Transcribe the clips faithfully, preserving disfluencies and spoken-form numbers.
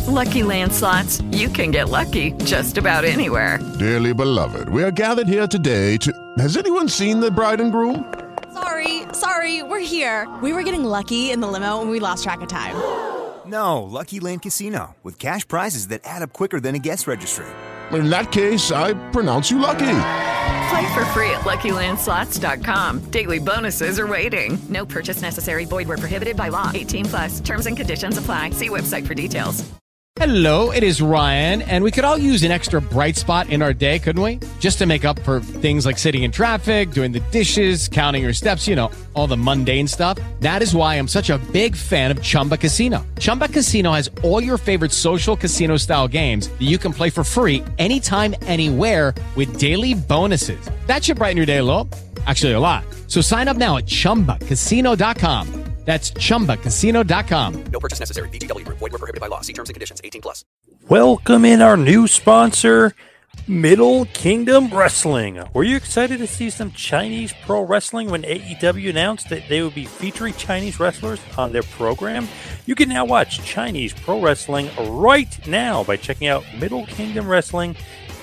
Lucky Land Slots, you can get lucky just about anywhere. Dearly beloved, we are gathered here today to... Has anyone seen the bride and groom? Sorry, sorry, we're here. We were getting lucky in the limo and we lost track of time. No, Lucky Land Casino, with cash prizes that add up quicker than a guest registry. In that case, I pronounce you lucky. Play for free at Lucky Land Slots dot com. Daily bonuses are waiting. No purchase necessary. Void where prohibited by law. eighteen plus. Terms and conditions apply. See website for details. Hello, it is Ryan, and we could all use an extra bright spot in our day, couldn't we? Just to make up for things like sitting in traffic, doing the dishes, counting your steps, you know, all the mundane stuff. That is why I'm such a big fan of Chumba Casino. Chumba Casino has all your favorite social casino-style games that you can play for free anytime, anywhere with daily bonuses. That should brighten your day a little. Actually, a lot. So sign up now at chumba casino dot com. That's chumba casino dot com. No purchase necessary. V G W Group. Void where prohibited by law. See terms and conditions. eighteen plus. Welcome in our new sponsor, Middle Kingdom Wrestling. Were you excited to see some Chinese pro wrestling when A E W announced that they would be featuring Chinese wrestlers on their program? You can now watch Chinese pro wrestling right now by checking out Middle Kingdom Wrestling,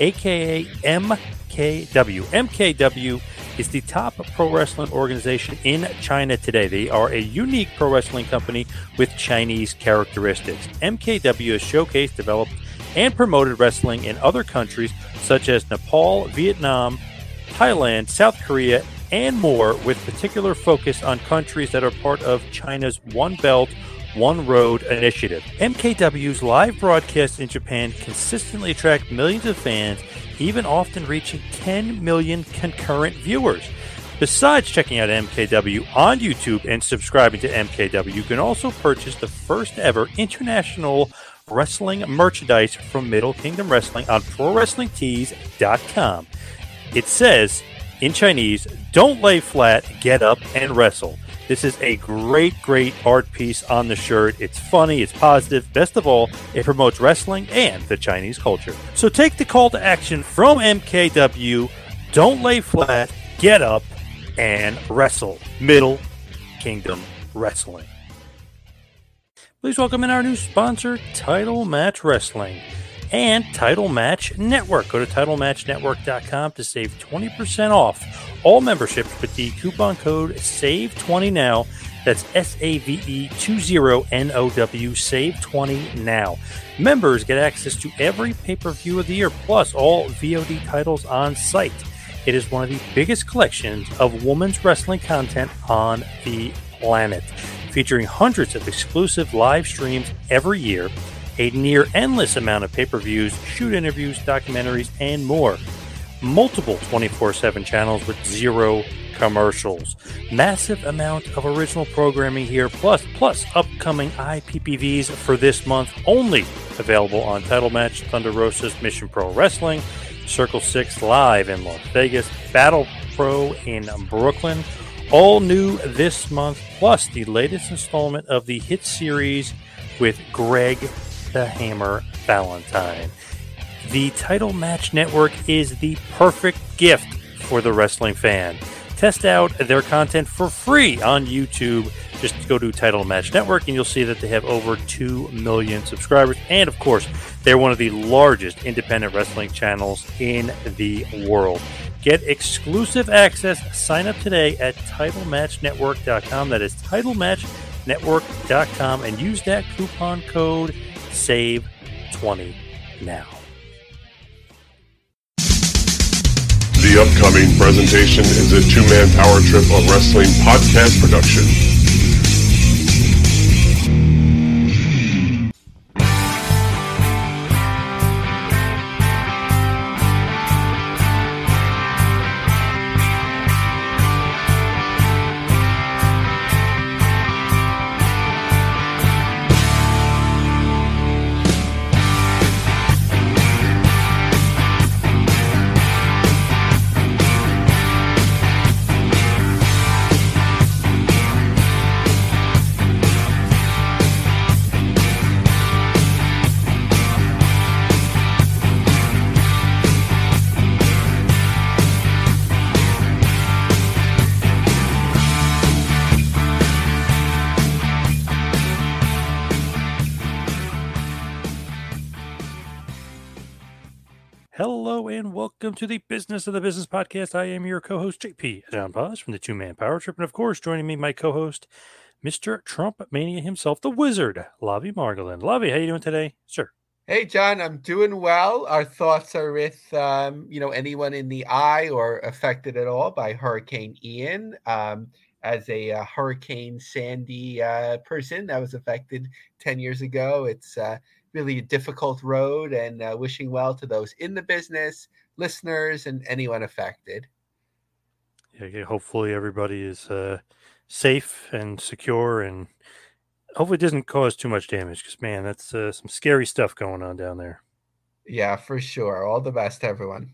aka M K W. M K W is the top pro wrestling organization in China today. They are a unique pro wrestling company with Chinese characteristics. M K W has showcased, developed, and promoted wrestling in other countries such as Nepal, Vietnam, Thailand, South Korea, and more, with particular focus on countries that are part of China's One Belt, One Road initiative. M K W's live broadcasts in Japan consistently attract millions of fans, even often reaching ten million concurrent viewers. Besides checking out M K W on YouTube and subscribing to M K W, you can also purchase the first ever international wrestling merchandise from Middle Kingdom Wrestling on pro wrestling tees dot com. It says, in Chinese, "Don't lay flat, get up and wrestle." This is a great, great art piece on the shirt. It's funny, it's positive. Best of all, it promotes wrestling and the Chinese culture. So take the call to action from M K W. Don't lay flat, get up, and wrestle. Middle Kingdom Wrestling. Please welcome in our new sponsor, Title Match Wrestling and Title Match Network. Go to title match network dot com to save twenty percent off all memberships with the coupon code save twenty now. That's S A V E twenty N O W, save twenty now. Members get access to every pay-per-view of the year, plus all V O D titles on site. It is one of the biggest collections of women's wrestling content on the planet, featuring hundreds of exclusive live streams every year, a near-endless amount of pay-per-views, shoot interviews, documentaries, and more. Multiple twenty-four seven channels with zero commercials. Massive amount of original programming here, plus plus upcoming I P P Vs for this month only. Available on Title Match, Thunder Rosa's Mission Pro Wrestling, Circle six Live in Las Vegas, Battle Pro in Brooklyn. All new this month, plus the latest installment of the hit series with Greg the Hammer Valentine. The Title Match Network is the perfect gift for the wrestling fan. Test out their content for free on YouTube. Just go to Title Match Network and you'll see that they have over two million subscribers. And of course, they're one of the largest independent wrestling channels in the world. Get exclusive access. Sign up today at title match network dot com. That is title match network dot com, and use that coupon code save twenty now. The upcoming presentation is a two-man power trip of wrestling podcast production. Hello and welcome to the Business of the Business podcast. I am your co-host, J P John Paz from the Two-Man Power Trip. And of course, joining me, my co-host, Mister Trump Mania himself, the Wizard, Lavi Margolin. Lavi, how you doing today, sir? Hey, John, I'm doing well. Our thoughts are with, um, you know, anyone in the eye or affected at all by Hurricane Ian. Um, as a uh, Hurricane Sandy uh, person that was affected ten years ago, it's uh, really a difficult road, and uh, wishing well to those in the business, listeners, and anyone affected. Yeah, hopefully everybody is uh, safe and secure, and hopefully it doesn't cause too much damage, because, man, that's uh, some scary stuff going on down there. Yeah, for sure. All the best, everyone.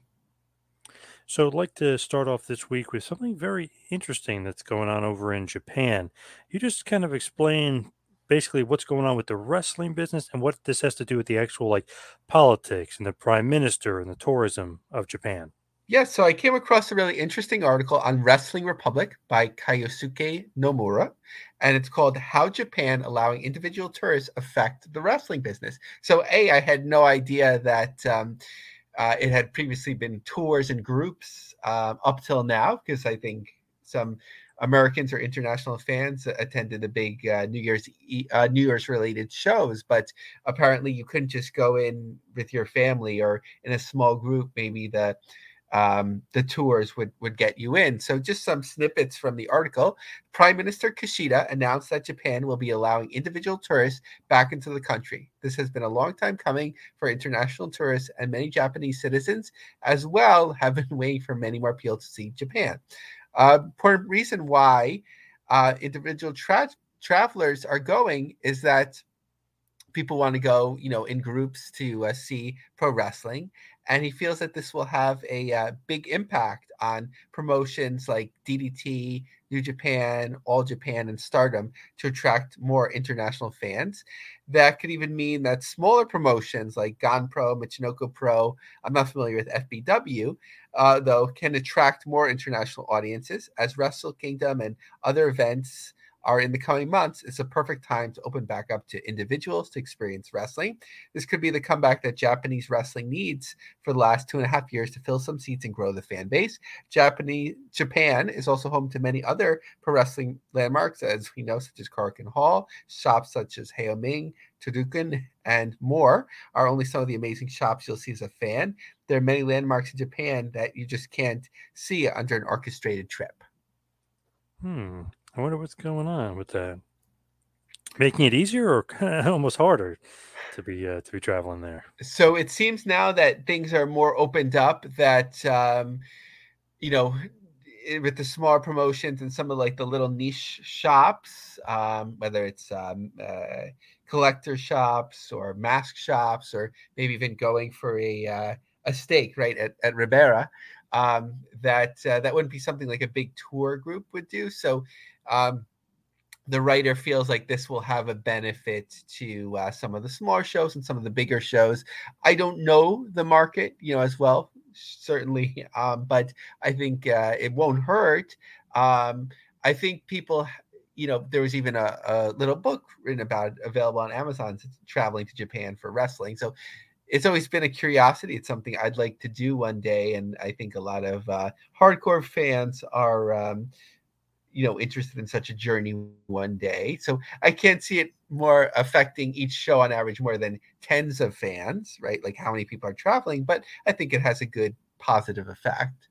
So I'd like to start off this week with something very interesting that's going on over in Japan. You just kind of explain basically what's going on with the wrestling business and what this has to do with the actual like politics and the prime minister and the tourism of Japan. Yeah, so I came across a really interesting article on Wrestling Republic by Kyosuke Nomura, and it's called How Japan Allowing Individual Tourists Affect the Wrestling Business. So A, I had no idea that um, uh, it had previously been tours and groups uh, up till now, because I think some Americans or international fans attended the big uh, New Year's uh, New Year's related shows, but apparently you couldn't just go in with your family or in a small group. Maybe the um, the tours would would get you in. So just some snippets from the article. Prime Minister Kishida announced that Japan will be allowing individual tourists back into the country. This has been a long time coming for international tourists, and many Japanese citizens as well have been waiting for many more people to see Japan. Uh, important reason why uh, individual tra- travelers are going is that people want to go, you know, in groups to uh, see pro wrestling. And he feels that this will have a uh, big impact on promotions like D D T, New Japan, All Japan, and Stardom to attract more international fans. That could even mean that smaller promotions like Gon Pro, Michinoku Pro, I'm not familiar with F B W, uh, though, can attract more international audiences. As Wrestle Kingdom and other events are in the coming months, it's a perfect time to open back up to individuals to experience wrestling. This could be the comeback that Japanese wrestling needs for the last two and a half years to fill some seats and grow the fan base. Japanese Japan is also home to many other pro wrestling landmarks, as we know, such as Korakuen Hall. Shops such as Heoming, Todukun, and more are only some of the amazing shops you'll see as a fan. There are many landmarks in Japan that you just can't see under an orchestrated trip. Hmm. I wonder what's going on with that. Making it easier or almost harder to be uh, to be traveling there? So it seems now that things are more opened up, that um, you know, with the smaller promotions and some of like the little niche shops, um, whether it's um, uh, collector shops or mask shops, or maybe even going for a uh, a steak right at, at Ribera, um, that uh, that wouldn't be something like a big tour group would do. So um, the writer feels like this will have a benefit to uh, some of the smaller shows and some of the bigger shows. I don't know the market, you know, as well, certainly, um, but I think uh, it won't hurt. Um, I think people, you know, there was even a, a little book written about it, available on Amazon, traveling to Japan for wrestling. So it's always been a curiosity. It's something I'd like to do one day, and I think a lot of uh, hardcore fans are, um, you know, interested in such a journey one day. So I can't see it more affecting each show on average more than tens of fans, right? Like how many people are traveling, but I think it has a good positive effect.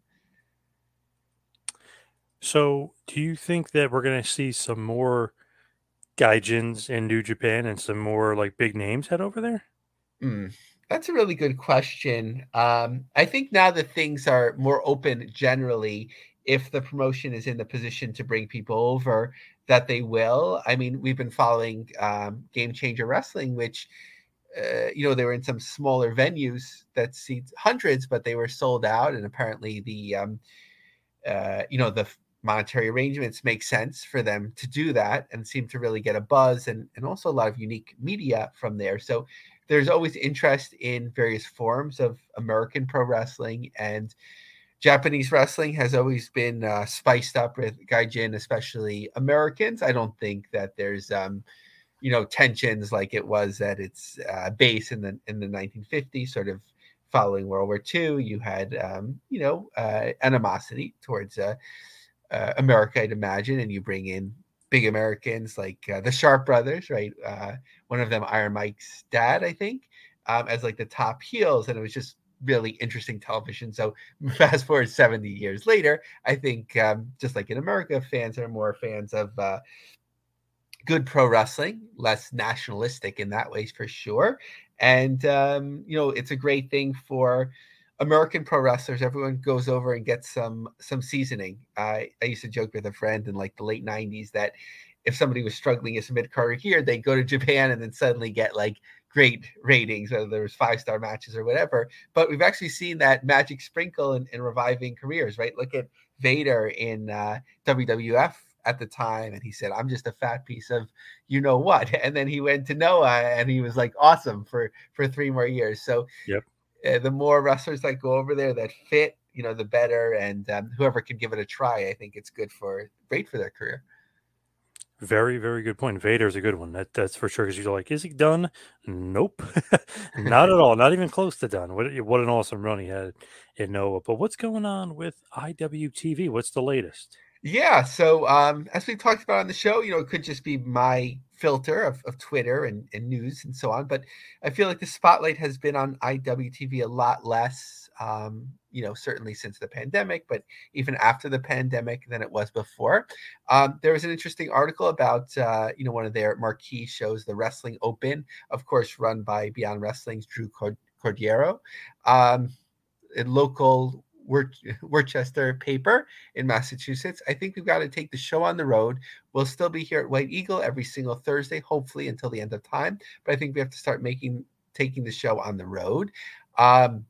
So do you think that we're going to see some more gaijins in New Japan and some more like big names head over there? Mm, that's a really good question. Um, I think now that things are more open generally, if the promotion is in the position to bring people over, that they will. I mean, we've been following um, Game Changer Wrestling, which, uh, you know, they were in some smaller venues that seat hundreds, but they were sold out. And apparently the, um, uh, you know, the monetary arrangements make sense for them to do that and seem to really get a buzz, and, and also a lot of unique media from there. So there's always interest in various forms of American pro wrestling, and Japanese wrestling has always been uh, spiced up with gaijin, especially Americans. I don't think that there's, um, you know, tensions like it was at its uh, base in the in the nineteen fifties, sort of following World War Two, you had, um, you know, uh, animosity towards uh, uh, America, I'd imagine, and you bring in big Americans like uh, the Sharp brothers, right? Uh, one of them, Iron Mike's dad, I think, um, as like the top heels, and it was just really interesting television. So fast forward seventy years later, I think um, just like in America, fans are more fans of uh, good pro wrestling, less nationalistic in that way for sure. And, um, you know, it's a great thing for American pro wrestlers. Everyone goes over and gets some some seasoning. Uh, I used to joke with a friend in like the late nineties that if somebody was struggling as a mid-carder here, they'd go to Japan and then suddenly get like great ratings, whether there was five-star matches or whatever. But we've actually seen that magic sprinkle in, in reviving careers, right? Look at Vader in uh, W W F at the time, and he said, I'm just a fat piece of you know what. And then he went to Noah, and he was like awesome for, for three more years. So yep. uh, the more wrestlers that go over there that fit, you know, the better. And um, whoever can give it a try, I think it's good for, great for their career. Very, very good point. Vader's a good one. That that's for sure. Because you're like, is he done? Nope, not at all. Not even close to done. What what an awesome run he had in Noah. But what's going on with I W T V? What's the latest? Yeah. So um, as we talked about on the show, you know, it could just be my filter of, of Twitter and, and news and so on. But I feel like the spotlight has been on I W T V a lot less, um, you know, certainly since the pandemic, but even after the pandemic than it was before. Um, there was an interesting article about, uh, you know, one of their marquee shows, the Wrestling Open, of course, run by Beyond Wrestling's Drew Cordiero, um, a local Worcester paper in Massachusetts. I think we've got to take the show on the road. We'll still be here at White Eagle every single Thursday, hopefully until the end of time. But I think we have to start making taking the show on the road. Um,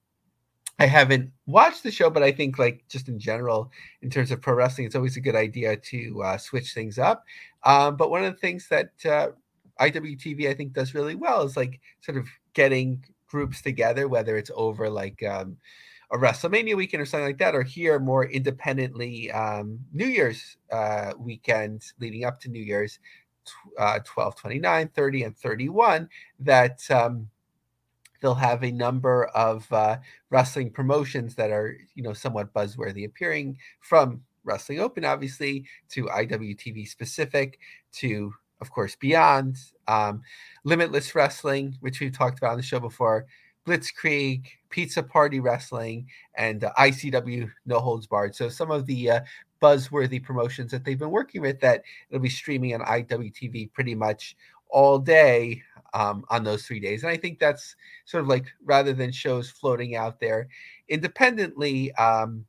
I haven't watched the show, but I think like just in general, in terms of pro wrestling, it's always a good idea to uh, switch things up. Um, but one of the things that uh, I W T V I think does really well is like sort of getting groups together, whether it's over like um, a WrestleMania weekend or something like that, or here more independently um, New Year's uh, weekend leading up to New Year's, uh, twelve, twenty-nine, thirty, and thirty-one, that um, they'll have a number of uh, wrestling promotions that are, you know, somewhat buzzworthy, appearing from Wrestling Open, obviously, to I W T V specific, to, of course, Beyond, um, Limitless Wrestling, which we've talked about on the show before, Blitzkrieg, Pizza Party Wrestling, and uh, I C W No Holds Barred. So some of the uh, buzzworthy promotions that they've been working with that it'll be streaming on I W T V pretty much all day um, on those three days. And I think that's sort of like, rather than shows floating out there independently, um,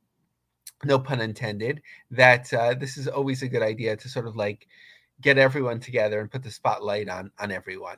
no pun intended, that uh, this is always a good idea to sort of like get everyone together and put the spotlight on on everyone.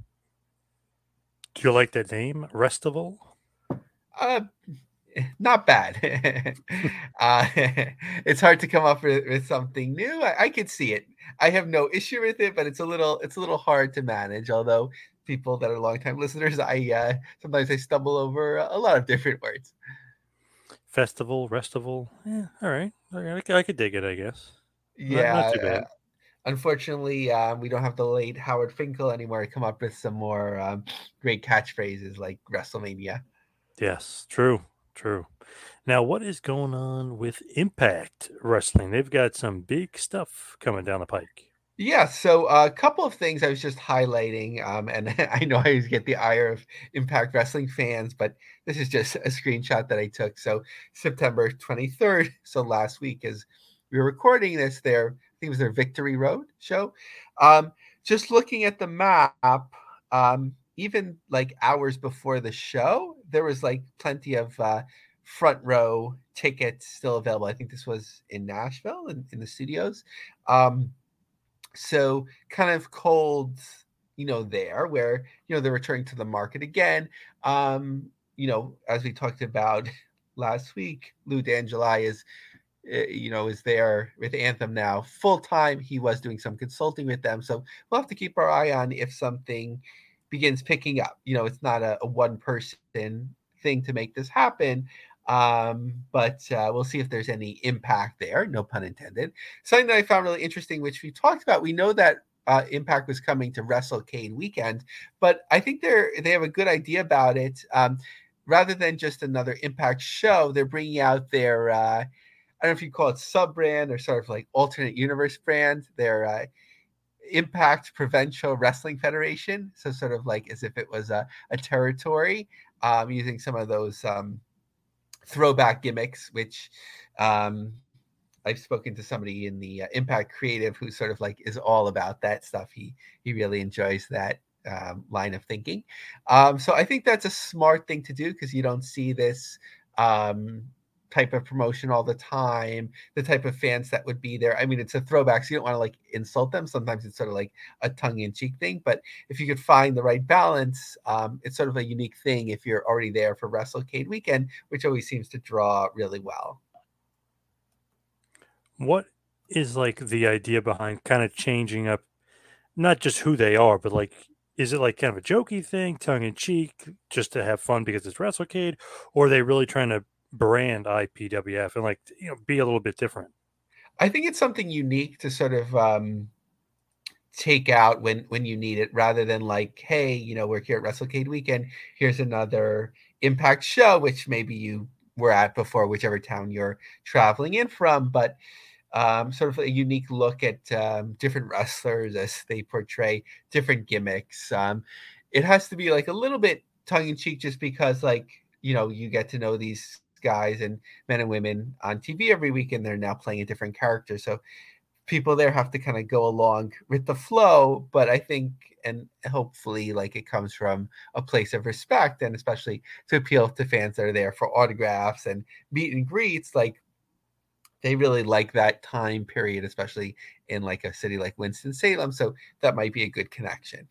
Do you like that name, Restival? Uh, not bad. uh, it's hard to come up with, with something new. I, I could see it. I have no issue with it, but it's a little it's a little hard to manage. Although people that are longtime listeners, I uh, sometimes I stumble over a lot of different words. Festival, Restival. Yeah, all right. All right. I, I could dig it, I guess. Yeah. Not, not too bad. Uh, unfortunately, um, we don't have the late Howard Finkel anymore to come up with some more um, great catchphrases like WrestleMania. Yes, true, true. Now, what is going on with Impact Wrestling? They've got some big stuff coming down the pike. Yeah, so uh, a couple of things I was just highlighting, um, and I know I always get the ire of Impact Wrestling fans, but this is just a screenshot that I took. So September twenty-third, so last week, as we were recording this, their I think it was their Victory Road show. Um, just looking at the map, um, even like hours before the show, there was like plenty of uh, front row tickets still available. I think this was in Nashville in, in the studios. Um, So kind of cold, you know, there where, you know, they're returning to the market again. Um, you know, as we talked about last week, Lou D'Angeli is, uh, you know, is there with Anthem now full time. He was doing some consulting with them. So we'll have to keep our eye on if something begins picking up. You know, it's not a, a one person thing to make this happen. Um, but uh, we'll see if there's any impact there, no pun intended. Something that I found really interesting, which we talked about, we know that uh, Impact was coming to WrestleCade weekend, but I think they're they have a good idea about it. Um, rather than just another Impact show, they're bringing out their, uh, I don't know if you call it sub brand or sort of like alternate universe brand, their uh, Impact Provincial Wrestling Federation. So sort of like as if it was a, a territory, um, using some of those um, throwback gimmicks, which um, I've spoken to somebody in the uh, Impact Creative who sort of like is all about that stuff. He he really enjoys that um, line of thinking. Um, so I think that's a smart thing to do because you don't see this um, type of promotion all the time, the type of fans that would be there. I mean, it's a throwback, so you don't want to like insult them. Sometimes it's sort of like a tongue-in-cheek thing, but if you could find the right balance, um, it's sort of a unique thing if you're already there for WrestleCade weekend, which always seems to draw really well. What is like the idea behind kind of changing up, not just who they are, but like, is it like kind of a jokey thing, tongue in cheek, just to have fun because it's WrestleCade, or are they really trying to brand I P W F and like, you know, be a little bit different? I think it's something unique to sort of um, take out when when you need it, rather than like, hey, you know, we're here at WrestleCade weekend. Here's another Impact show, which maybe you were at before, whichever town you're traveling in from, but um, sort of a unique look at um, different wrestlers as they portray different gimmicks. Um, it has to be like a little bit tongue in cheek, just because, like, you know, you get to know these guys and men and women on T V every week, and they're now playing a different character. So people there have to kind of go along with the flow. But I think, and hopefully, like, it comes from a place of respect, and especially to appeal to fans that are there for autographs and meet and greets. Like, they really like that time period, especially in like a city like Winston-Salem. So that might be a good connection.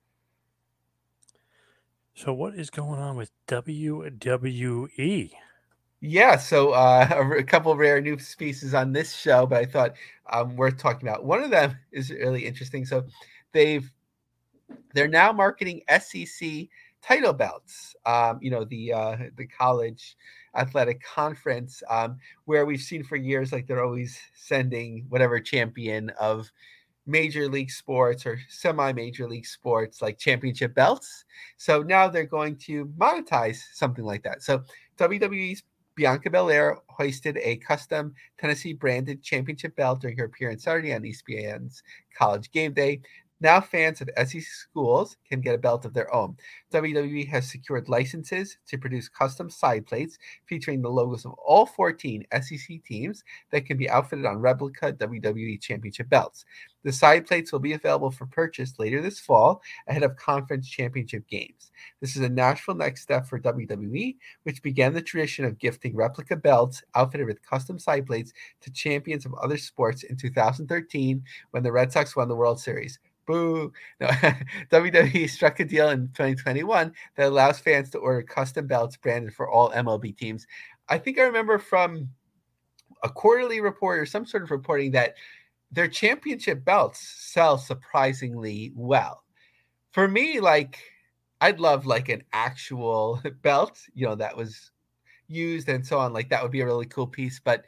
So what is going on with W W E? Yeah, so uh, a, a couple of rare news pieces on this show, but I thought um, worth talking about. One of them is really interesting. So they've they're now marketing S E C title belts. Um, you know, the uh, the college athletic conference, um, where we've seen for years, like, they're always sending whatever champion of major league sports or semi-major league sports like championship belts. So now they're going to monetize something like that. So W W E's Bianca Belair hoisted a custom Tennessee branded championship belt during her appearance Saturday on E S P N's College Game Day. Now fans of S E C schools can get a belt of their own. W W E has secured licenses to produce custom side plates featuring the logos of all fourteen S E C teams that can be outfitted on replica W W E championship belts. The side plates will be available for purchase later this fall ahead of conference championship games. This is a natural next step for W W E, which began the tradition of gifting replica belts outfitted with custom side plates to champions of other sports in two thousand thirteen when the Red Sox won the World Series. Boo. No, W W E struck a deal in twenty twenty-one that allows fans to order custom belts branded for all M L B teams. I think I remember from a quarterly report or some sort of reporting that their championship belts sell surprisingly well. For me, like, I'd love like an actual belt, you know, that was used and so on. Like, that would be a really cool piece. But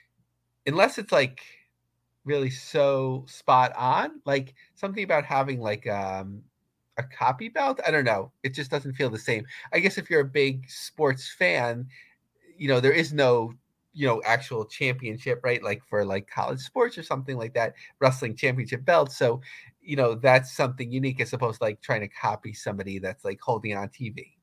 unless it's like really so spot on, like something about having like um a copy belt, I don't know, it just doesn't feel the same. I guess if you're a big sports fan, you know, there is no, you know, actual championship, right? Like for like college sports or something like that, wrestling championship belts. So, you know, that's something unique as opposed to like trying to copy somebody that's like holding it on T V.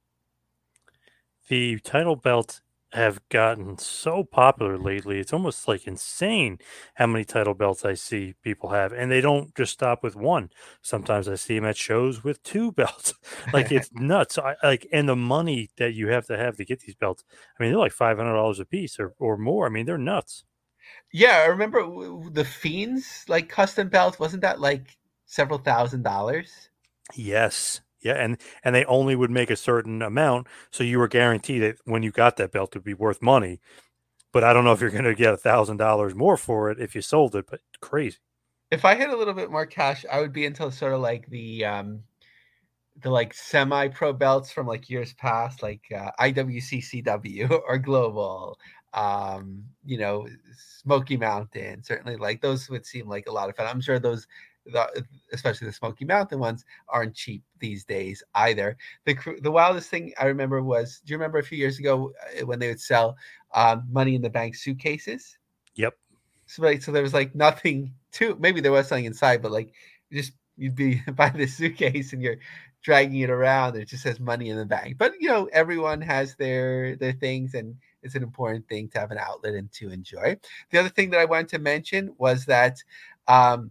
The title belts have gotten so popular lately. It's almost like insane how many title belts I see people have, and they don't just stop with one. Sometimes I see them at shows with two belts. Like, it's nuts. I like, and the money that you have to have to get these belts, I mean, they're like five hundred dollars a piece or, or more. I mean, they're nuts. Yeah, I remember the Fiends like custom belts. Wasn't that like several thousand dollars? Yes. Yeah, and and they only would make a certain amount, so you were guaranteed that when you got that belt, it would be worth money. But I don't know if you're going to get a thousand dollars more for it if you sold it. But crazy. If I had a little bit more cash, I would be into sort of like the um, the like semi-pro belts from like years past, like uh, I W C C W or Global. Um, you know, Smoky Mountain. Certainly, like those would seem like a lot of fun. I'm sure those the, especially the Smoky Mountain ones, aren't cheap these days either. The the wildest thing I remember was, do you remember a few years ago when they would sell um, Money in the Bank suitcases? Yep. So, like, so there was like nothing to, maybe there was something inside, but like just you'd be by this suitcase and you're dragging it around. It just says Money in the Bank. But you know, everyone has their their things, and it's an important thing to have an outlet and to enjoy. The other thing that I wanted to mention was that um,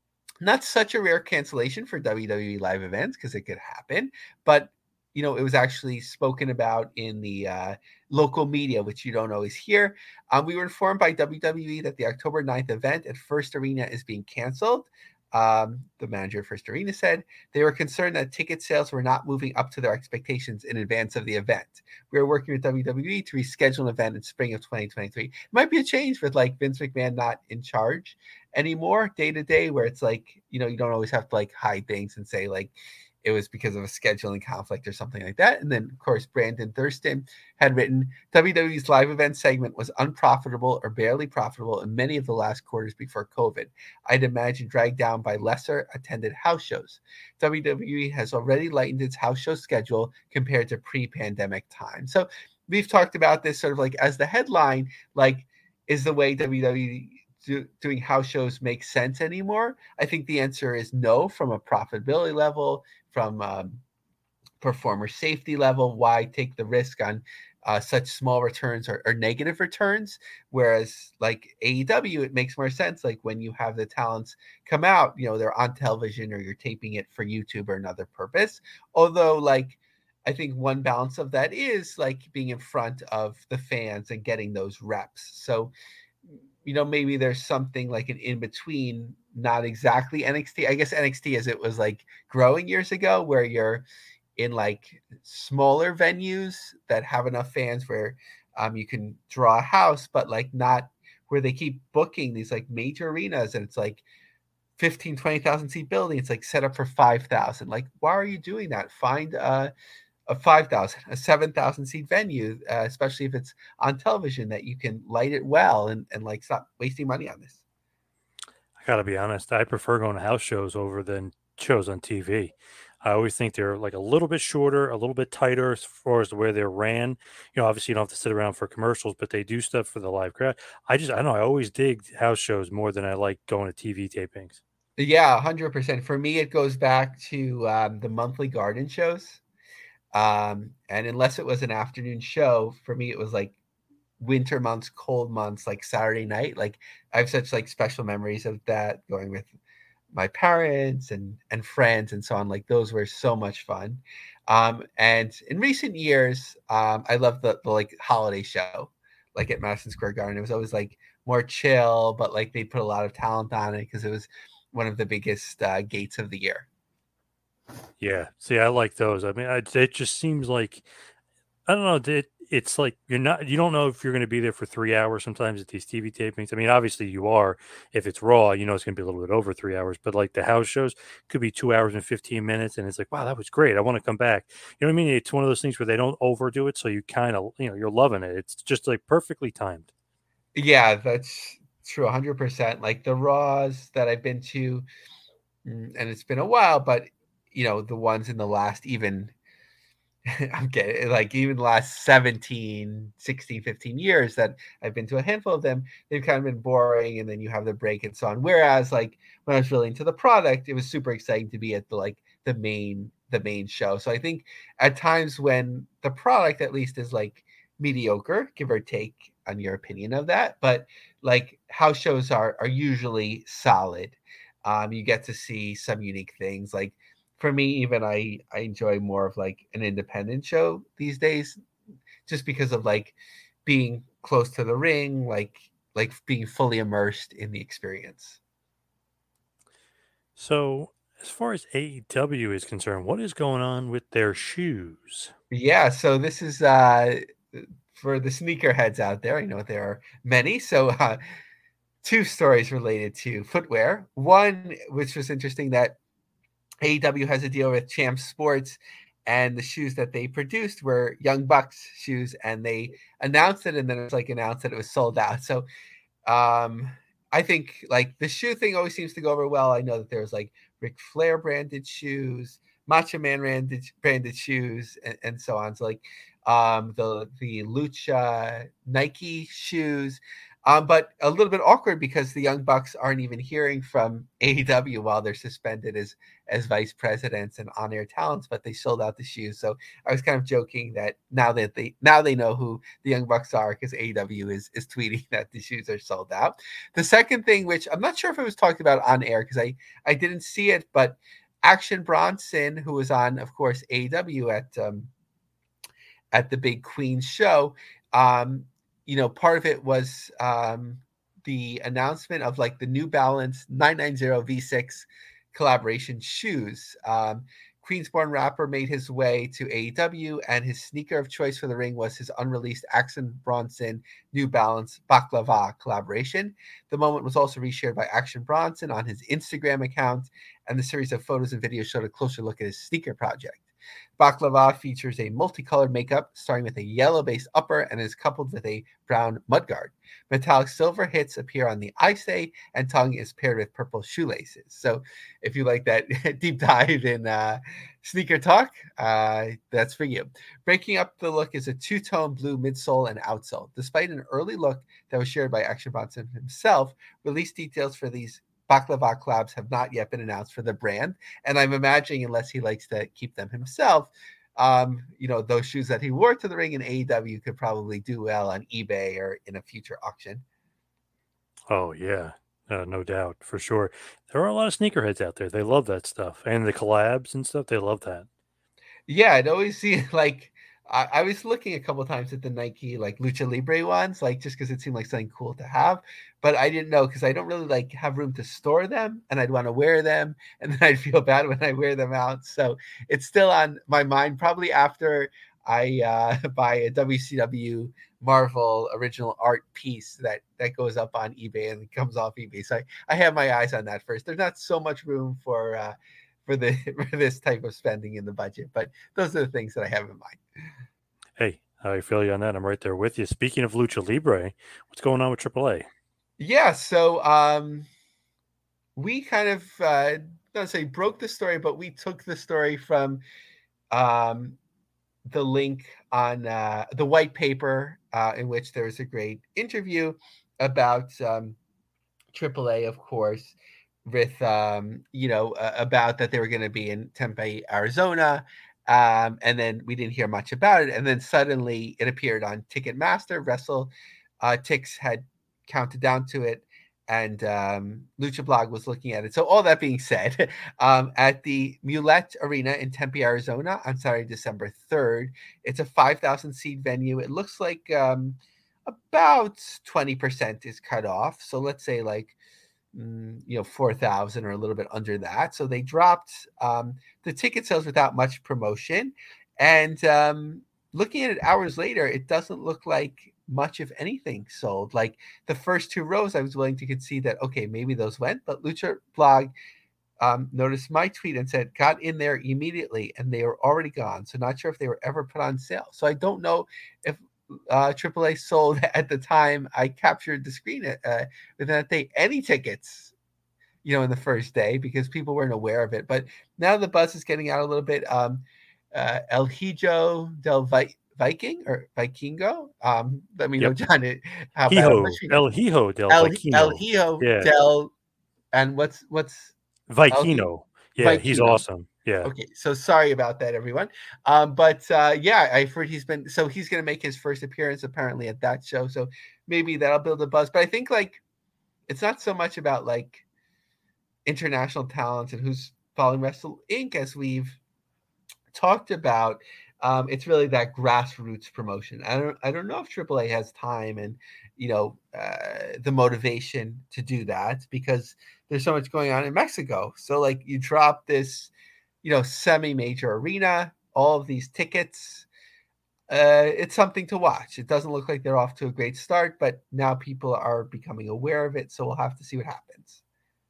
not such a rare cancellation for W W E live events, because it could happen, but you know, it was actually spoken about in the uh, local media, which you don't always hear. Um, we were informed by W W E that the October ninth event at First Arena is being canceled. Um, the manager of First Arena said they were concerned that ticket sales were not moving up to their expectations in advance of the event. We are working with W W E to reschedule an event in spring of twenty twenty-three. It might be a change with like Vince McMahon not in charge anymore day to day, where it's like, you know, you don't always have to like hide things and say like it was because of a scheduling conflict or something like that. And then, of course, Brandon Thurston had written, W W E's live event segment was unprofitable or barely profitable in many of the last quarters before COVID. I'd imagine dragged down by lesser attended house shows. W W E has already lightened its house show schedule compared to pre-pandemic time. So we've talked about this sort of like as the headline, like, is the way W W E Do, doing house shows make sense anymore? I think the answer is no, from a profitability level, from um, performer safety level. Why take the risk on uh, such small returns or, or negative returns? Whereas like A E W, it makes more sense. Like when you have the talents come out, you know, they're on television or you're taping it for YouTube or another purpose. Although like, I think one balance of that is like being in front of the fans and getting those reps. So, you know, maybe there's something like an in-between, not exactly N X T. I guess N X T as it was like growing years ago, where you're in like smaller venues that have enough fans where um, you can draw a house, but like not where they keep booking these like major arenas and it's like fifteen, twenty thousand seat building. It's like set up for five thousand. Like, why are you doing that? Find a, a five thousand, a seven thousand seat venue, uh, especially if it's on television, that you can light it well and, and like stop wasting money on this. I gotta be honest, I prefer going to house shows over than shows on T V. I always think they're like a little bit shorter, a little bit tighter as far as the way they're ran. You know, obviously you don't have to sit around for commercials, but they do stuff for the live crowd. I just, I don't know, I always dig house shows more than I like going to T V tapings. Yeah, one hundred percent. For me, it goes back to um, the monthly garden shows. Um, and unless it was an afternoon show, for me, it was like winter months, cold months, like Saturday night. Like I have such like special memories of that, going with my parents and, and friends and so on. Like those were so much fun. Um, and in recent years, um, I love the, the like holiday show, like at Madison Square Garden. It was always like more chill, but like they put a lot of talent on it because it was one of the biggest uh, gates of the year. Yeah. See, I like those. I mean, I, it just seems like, I don't know, it, it's like you're not, you don't know if you're going to be there for three hours sometimes at these T V tapings. I mean, obviously you are. If it's Raw, you know it's going to be a little bit over three hours, but like the house shows could be two hours and fifteen minutes. And it's like, wow, that was great. I want to come back. You know what I mean? It's one of those things where they don't overdo it. So you kind of, you know, you're loving it. It's just like perfectly timed. Yeah, that's true. one hundred percent. Like the Raws that I've been to, and it's been a while, but you know, the ones in the last even, I'm getting like even the last seventeen, sixteen, fifteen years that I've been to a handful of them, they've kind of been boring and then you have the break and so on. Whereas like when I was really into the product, it was super exciting to be at the like the main, the main show. So I think at times when the product at least is like mediocre, give or take on your opinion of that, but like house shows are are usually solid. Um, you get to see some unique things. Like for me, even I, I enjoy more of like an independent show these days, just because of like being close to the ring, like like being fully immersed in the experience. So as far as A E W is concerned, what is going on with their shoes? Yeah, so this is uh, for the sneakerheads out there. I know there are many. So uh, two stories related to footwear. One, which was interesting, that A E W has a deal with Champs Sports, and the shoes that they produced were Young Bucks shoes, and they announced it, and then it was like announced that it was sold out. So um, I think like the shoe thing always seems to go over well. I know that there's like Ric Flair branded shoes, Macho Man branded branded shoes, and, and so on. So like um, the the Lucha Nike shoes. Um, but a little bit awkward because the Young Bucks aren't even hearing from A E W while they're suspended as as vice presidents and on-air talents, but they sold out the shoes. So I was kind of joking that now that they now they know who the Young Bucks are because A E W is is tweeting that the shoes are sold out. The second thing, which I'm not sure if it was talked about on air because I I didn't see it, but Action Bronson, who was on, of course, A E W at um, at the big Queen show. Um, You know, part of it was um, the announcement of like the New Balance nine ninety V six collaboration shoes. Um, Queensborn rapper made his way to A E W, and his sneaker of choice for the ring was his unreleased Action Bronson New Balance Baklava collaboration. The moment was also reshared by Action Bronson on his Instagram account, and the series of photos and videos showed a closer look at his sneaker project. Baklava features a multicolored makeup starting with a yellow-based upper and is coupled with a brown mudguard. Metallic silver hits appear on the eyestay, and tongue is paired with purple shoelaces. So if you like that deep dive in uh, sneaker talk, uh, that's for you. Breaking up the look is a two-tone blue midsole and outsole. Despite an early look that was shared by Action Bronson himself, release details for these Baklava collabs have not yet been announced for the brand, and I'm imagining, unless he likes to keep them himself, um, you know, those shoes that he wore to the ring in A E W could probably do well on eBay or in a future auction. Oh yeah, uh, no doubt, for sure. There are a lot of sneakerheads out there. They love that stuff, and the collabs and stuff. They love that. Yeah, it always seemed like I, I was looking a couple times at the Nike like Lucha Libre ones, like just because it seemed like something cool to have. But I didn't know because I don't really like have room to store them, and I'd want to wear them, and then I'd feel bad when I wear them out. So it's still on my mind. Probably after I uh, buy a W C W Marvel original art piece that that goes up on eBay and comes off eBay. So I, I have my eyes on that first. There's not so much room for uh, for the for this type of spending in the budget, but those are the things that I have in mind. Hey, I feel you on that. I'm right there with you. Speaking of Lucha Libre, what's going on with triple A? Yeah, so um, we kind of, uh, not say broke the story, but we took the story from um, the link on uh, the white paper uh, in which there was a great interview about um, triple A, of course, with, um, you know, uh, about that they were going to be in Tempe, Arizona. Um, and then we didn't hear much about it. And then suddenly it appeared on Ticketmaster. Wrestle uh, Tix had counted down to it, and um, Lucha Blog was looking at it. So all that being said, um, at the Mulet Arena in Tempe, Arizona on Saturday, December third, it's a five thousand seat venue. It looks like um, about twenty percent is cut off. So let's say like, mm, you know, four thousand or a little bit under that. So they dropped um, the ticket sales without much promotion. And um, looking at it hours later, it doesn't look like much of anything sold. Like the first two rows, I was willing to concede that, okay, maybe those went, but Lucha Blog um, noticed my tweet and said, got in there immediately and they were already gone. So not sure if they were ever put on sale. So I don't know if uh, triple A sold at the time I captured the screen uh, within that day any tickets, you know, in the first day because people weren't aware of it. But now the buzz is getting out a little bit. Um, uh, El Hijo del Vi- Viking or Vikingo. Um, let me know, Yep. John. How Hijo, bad El Hijo del El, Viquino. El Hijo Yeah. del, and what's what's Viquino. Yeah, he's Viquino. awesome. Yeah. Okay, so sorry about that, everyone. Um, but uh, yeah, I've heard he's been so he's going to make his first appearance apparently at that show. So maybe that'll build a buzz. But I think like it's not so much about like international talents and who's following Wrestle Incorporated as we've talked about. Um, it's really that grassroots promotion. I don't I don't know if triple A has time and you know uh, the motivation to do that because there's so much going on in Mexico. So like you drop this, you know, semi-major arena, all of these tickets. Uh, it's something to watch. It doesn't look like they're off to a great start, but now people are becoming aware of it. So we'll have to see what happens.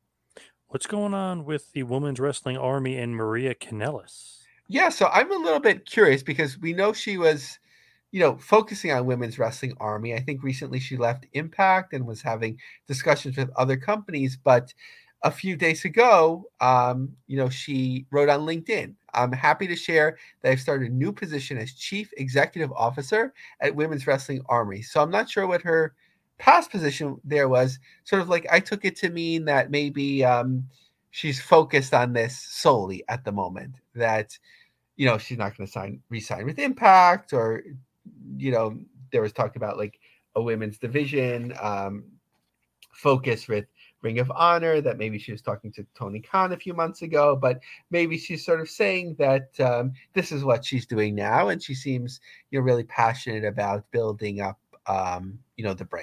What's going on with the Women's Wrestling Army and Maria Kanellis? Yeah, so I'm a little bit curious because we know she was you know, focusing on Women's Wrestling Army. I think recently she left Impact and was having discussions with other companies, but a few days ago, um, you know, she wrote on LinkedIn, "I'm happy to share that I've started a new position as Chief Executive Officer at Women's Wrestling Army." So I'm not sure what her past position there was. Sort of like, I took it to mean that maybe um, she's focused on this solely at the moment, that, you know, she's not going to sign, re-sign with Impact, or, you know, there was talk about like a women's division um, focus with Ring of Honor, that maybe she was talking to Tony Khan a few months ago, but maybe she's sort of saying that um, this is what she's doing now, and she seems, you know, really passionate about building up, um, you know, the brand.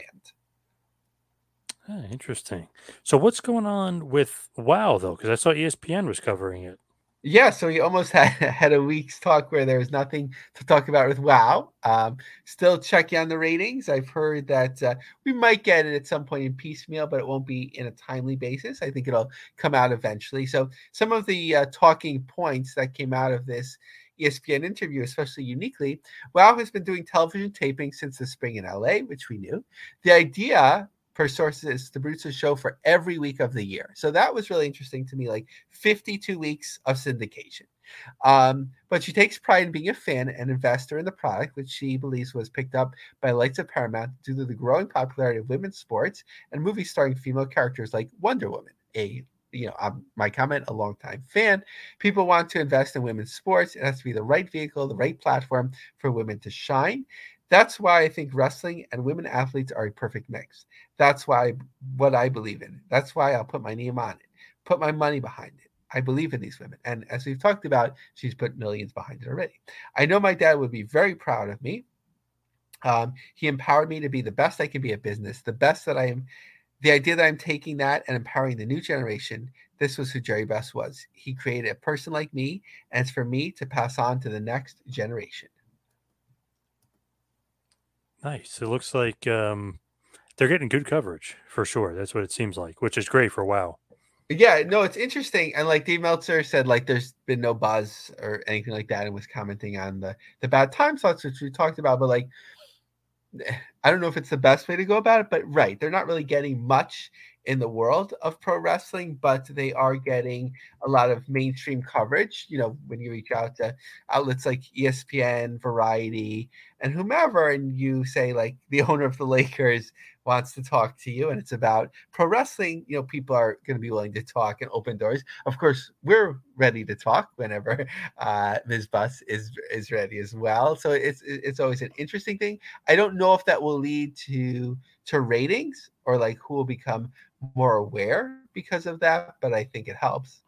Ah, interesting. So what's going on with WOW though? Because I saw E S P N was covering it. Yeah, so we almost had, had a week's talk where there was nothing to talk about with WOW. Um, still checking on the ratings. I've heard that uh, we might get it at some point in piecemeal, but it won't be in a timely basis. I think it'll come out eventually. So some of the uh, talking points that came out of this E S P N interview, especially uniquely, WOW has been doing television taping since the spring in L A, which we knew. The idea, per sources, is to produce a show for every week of the year. So that was really interesting to me, like fifty-two weeks of syndication. Um, but she takes pride in being a fan and investor in the product, which she believes was picked up by lights of Paramount due to the growing popularity of women's sports and movies starring female characters like Wonder Woman. A, you know, um, my comment, a longtime fan. People want to invest in women's sports. It has to be the right vehicle, the right platform for women to shine. That's why I think wrestling and women athletes are a perfect mix. That's why what I believe in. That's why I'll put my name on it, put my money behind it. I believe in these women. And as we've talked about, she's put millions behind it already. I know my dad would be very proud of me. Um, he empowered me to be the best I can be at business, the best that I am. The idea that I'm taking that and empowering the new generation, this was who Jerry Best was. He created a person like me, and it's for me to pass on to the next generation. Nice. It looks like um, they're getting good coverage for sure. That's what it seems like, which is great for WOW. Yeah, no, it's interesting. And like Dave Meltzer said, like there's been no buzz or anything like that, and was commenting on the, the bad time slots, which we talked about. But like, I don't know if it's the best way to go about it, but right, they're not really getting much in the world of pro wrestling, but they are getting a lot of mainstream coverage. You know, when you reach out to outlets like E S P N, Variety, and whomever, and you say like the owner of the Lakers wants to talk to you and it's about pro wrestling, you know, people are going to be willing to talk and open doors. Of course, we're ready to talk whenever uh, Miz Bus is is ready as well. So it's it's always an interesting thing. I don't know if that will lead to to ratings or like who will become more aware because of that, but I think it helps.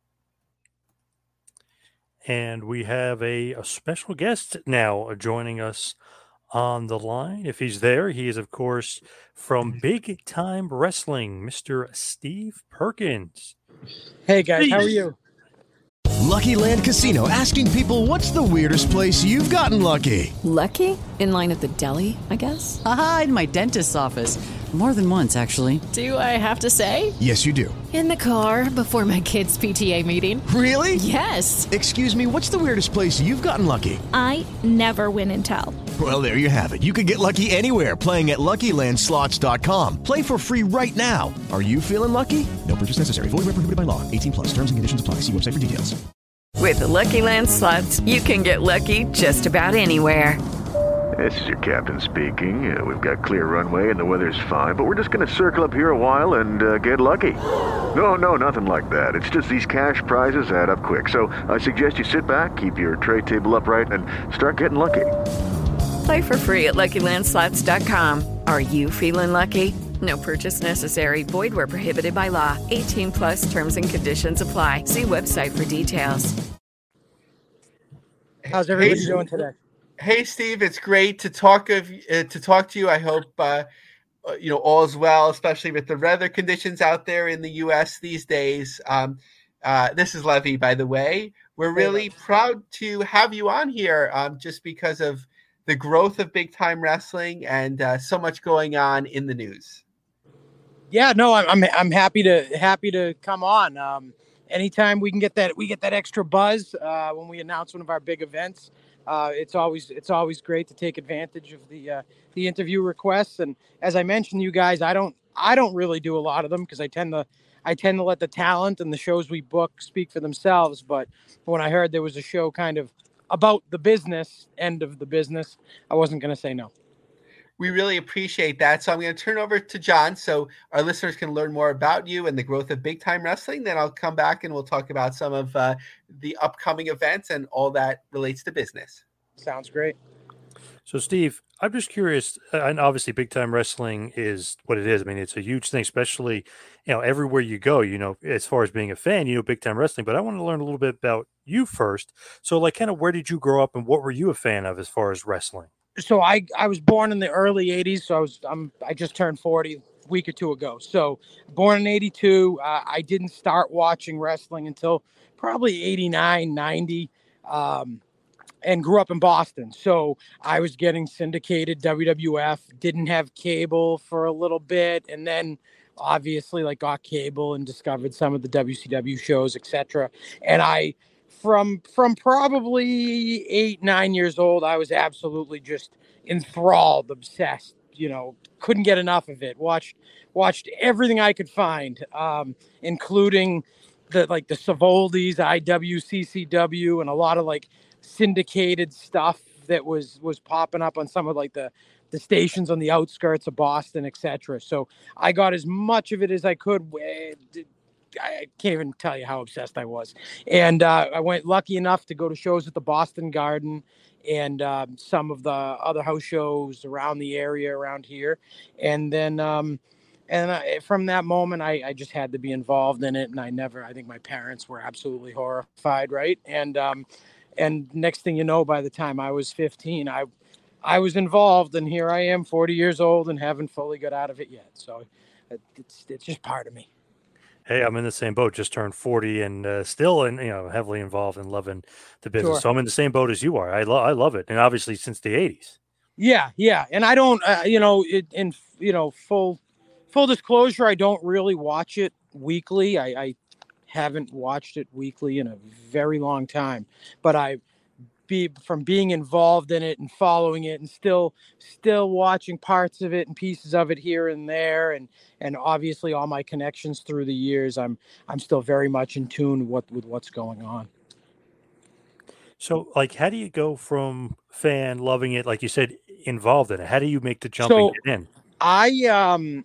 And we have a, a special guest now joining us on the line. If he's there, he is, of course, from Big Time Wrestling, Mister Steve Perkins. Hey, guys, how are you? Lucky Land Casino, asking people, what's the weirdest place you've gotten lucky? Lucky? In line at the deli, I guess? Aha, in my dentist's office. More than once, actually. Do I have to say? Yes, you do. In the car before my kids' P T A meeting. Really? Yes. Excuse me, what's the weirdest place you've gotten lucky? I never win and tell. Well, there you have it. You can get lucky anywhere, playing at Lucky Land Slots dot com. Play for free right now. Are you feeling lucky? No purchase necessary. Void where prohibited by law. eighteen plus. Terms and conditions apply. See website for details. With the Lucky Land Slots, you can get lucky just about anywhere. This is your captain speaking. Uh, we've got clear runway and the weather's fine, but we're just going to circle up here a while and uh, get lucky. No, no, nothing like that. It's just these cash prizes add up quick. So I suggest you sit back, keep your tray table upright, and start getting lucky. Play for free at Lucky Land Slots dot com. Are you feeling lucky? No purchase necessary. Void where prohibited by law. eighteen plus terms and conditions apply. See website for details. How's everybody hey, doing today? Hey, Steve, it's great to talk of uh, to talk to you. I hope uh, uh, you know all is well, especially with the weather conditions out there in the U S these days. Um, uh, this is Levy, by the way. We're really proud to have you on here, um, just because of the growth of big time wrestling and uh, so much going on in the news. Yeah, no, I'm I'm, I'm happy to happy to come on. Um, anytime we can get that we get that extra buzz uh, when we announce one of our big events. uh, it's always it's always great to take advantage of the uh, the interview requests. And as I mentioned, you guys, I don't I don't really do a lot of them because I tend to I tend to let the talent and the shows we book speak for themselves. But when I heard there was a show kind of about the business end of the business, I wasn't going to say no. We really appreciate that. So I'm going to turn over to John so our listeners can learn more about you and the growth of Big Time Wrestling. Then I'll come back and we'll talk about some of uh, the upcoming events and all that relates to business. Sounds great. So, Steve, I'm just curious, and obviously Big Time Wrestling is what it is. I mean, it's a huge thing, especially, you know, everywhere you go, you know, as far as being a fan, you know, Big Time Wrestling. But I want to learn a little bit about you first. So, like, kind of where did you grow up and what were you a fan of as far as wrestling? So I, I was born in the early eighties. So I was I'm I just turned forty a week or two ago. So born in eighty-two. Uh, I didn't start watching wrestling until probably eighty-nine, ninety. Um, and grew up in Boston. So I was getting syndicated W W F, didn't have cable for a little bit. And then obviously like got cable and discovered some of the W C W shows, et cetera. And I, from, from probably eight, nine years old, I was absolutely just enthralled, obsessed, you know, couldn't get enough of it. Watched, watched everything I could find, um, including the, like the Savoldis, I W C C W, and a lot of like syndicated stuff that was was popping up on some of like the the stations on the outskirts of Boston, et cetera. So I got as much of it as I could. I can't even tell you how obsessed I was. And uh, I went lucky enough to go to shows at the Boston Garden and uh, some of the other house shows around the area around here. And then um, and I, from that moment, I, I just had to be involved in it. And I never, I think my parents were absolutely horrified. Right. And um, And next thing you know, by the time I was fifteen, I I was involved, and here I am, forty years old, and haven't fully got out of it yet. So it's it's just part of me. Hey, I'm in the same boat. Just turned forty, and uh, still, and you know, heavily involved and loving the business. Sure. So I'm in the same boat as you are. I love I love it, and obviously since the eighties. Yeah, yeah, and I don't, uh, you know, it, in you know, full full disclosure, I don't really watch it weekly. I. I haven't watched it weekly in a very long time, but I be from being involved in it and following it and still still watching parts of it and pieces of it here and there, and and obviously all my connections through the years, I'm I'm still very much in tune with, with what's going on. So like, how do you go from fan loving it, like you said, involved in it? How do you make the jump So and get in? I um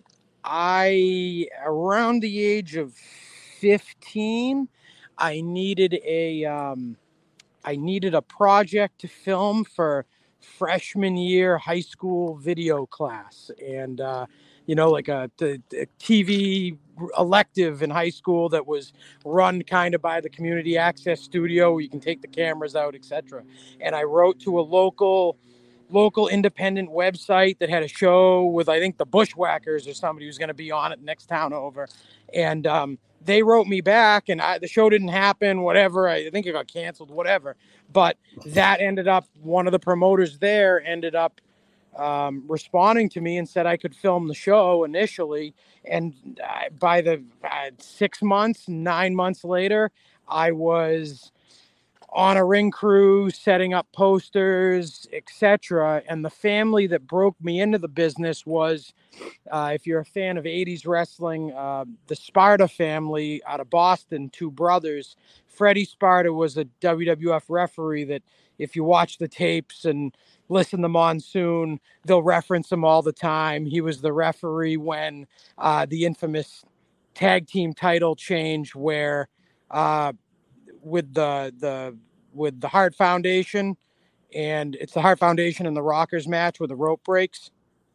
I around the age of fifteen, I needed a um, I needed a project to film for freshman year high school video class, and uh, you know, like a, a, a T V elective in high school that was run kind of by the community access studio where you can take the cameras out, et cetera. And I wrote to a local local independent website that had a show with, I think, the Bushwhackers or somebody who's going to be on it next town over, and um, they wrote me back, and I, the show didn't happen, whatever. I think it got canceled, whatever. But that ended up, one of the promoters there ended up um, responding to me and said I could film the show initially. And I, by the uh, six months, nine months later, I was on a ring crew, setting up posters, et cetera. And the family that broke me into the business was, uh, if you're a fan of eighties wrestling, uh, the Sparta family out of Boston, two brothers. Freddie Sparta was a W W F referee that if you watch the tapes and listen to Monsoon, they'll reference him all the time. He was the referee when uh, the infamous tag team title change where uh, with the the with the Hart Foundation, and it's the Hart Foundation and the Rockers match where the rope breaks.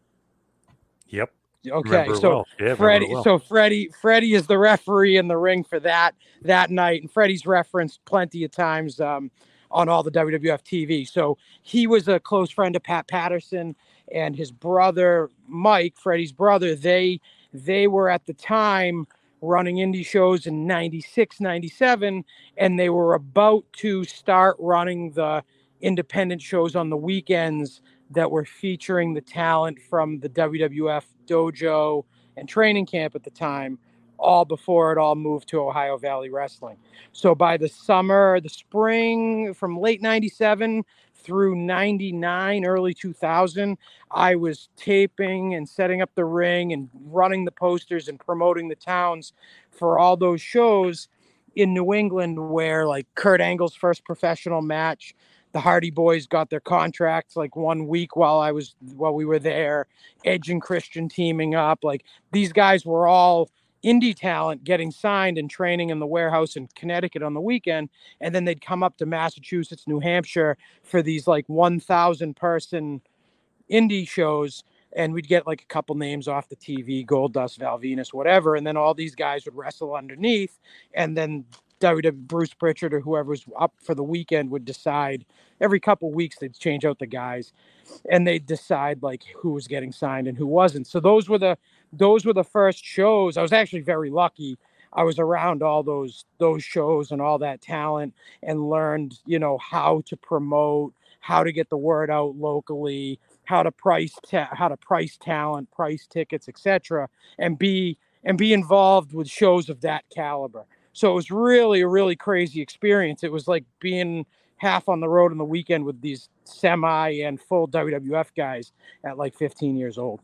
Yep. Okay, Remember so well. Yeah, Freddie, well. so Freddie, Freddie is the referee in the ring for that that night, and Freddie's referenced plenty of times um, on all the W W F T V. So he was a close friend of Pat Patterson, and his brother Mike, Freddie's brother. They they were at the time running indie shows in ninety-six, ninety-seven, and they were about to start running the independent shows on the weekends that were featuring the talent from the W W F dojo and training camp at the time, all before it all moved to Ohio Valley Wrestling. So by the summer, the spring, from late ninety-seven through ninety-nine, early two thousand, I was taping and setting up the ring and running the posters and promoting the towns for all those shows in New England, where like Kurt Angle's first professional match, the Hardy Boys got their contracts like one week while I was while we were there. Edge and Christian teaming up. Like these guys were all indie talent getting signed and training in the warehouse in Connecticut on the weekend, and then they'd come up to Massachusetts, New Hampshire for these like one thousand person indie shows, and we'd get like a couple names off the T V, Goldust, Val Venus, whatever, and then all these guys would wrestle underneath, and then W W Bruce Pritchard or whoever was up for the weekend would decide. Every couple weeks they'd change out the guys, and they'd decide like who was getting signed and who wasn't. So those were the those were the first shows. I was actually very lucky. I was around all those those shows and all that talent, and learned, you know, how to promote, how to get the word out locally, how to price ta- how to price talent, price tickets, et cetera, and be and be involved with shows of that caliber. So it was really a really crazy experience. It was like being half on the road on the weekend with these semi and full W W F guys at like fifteen years old.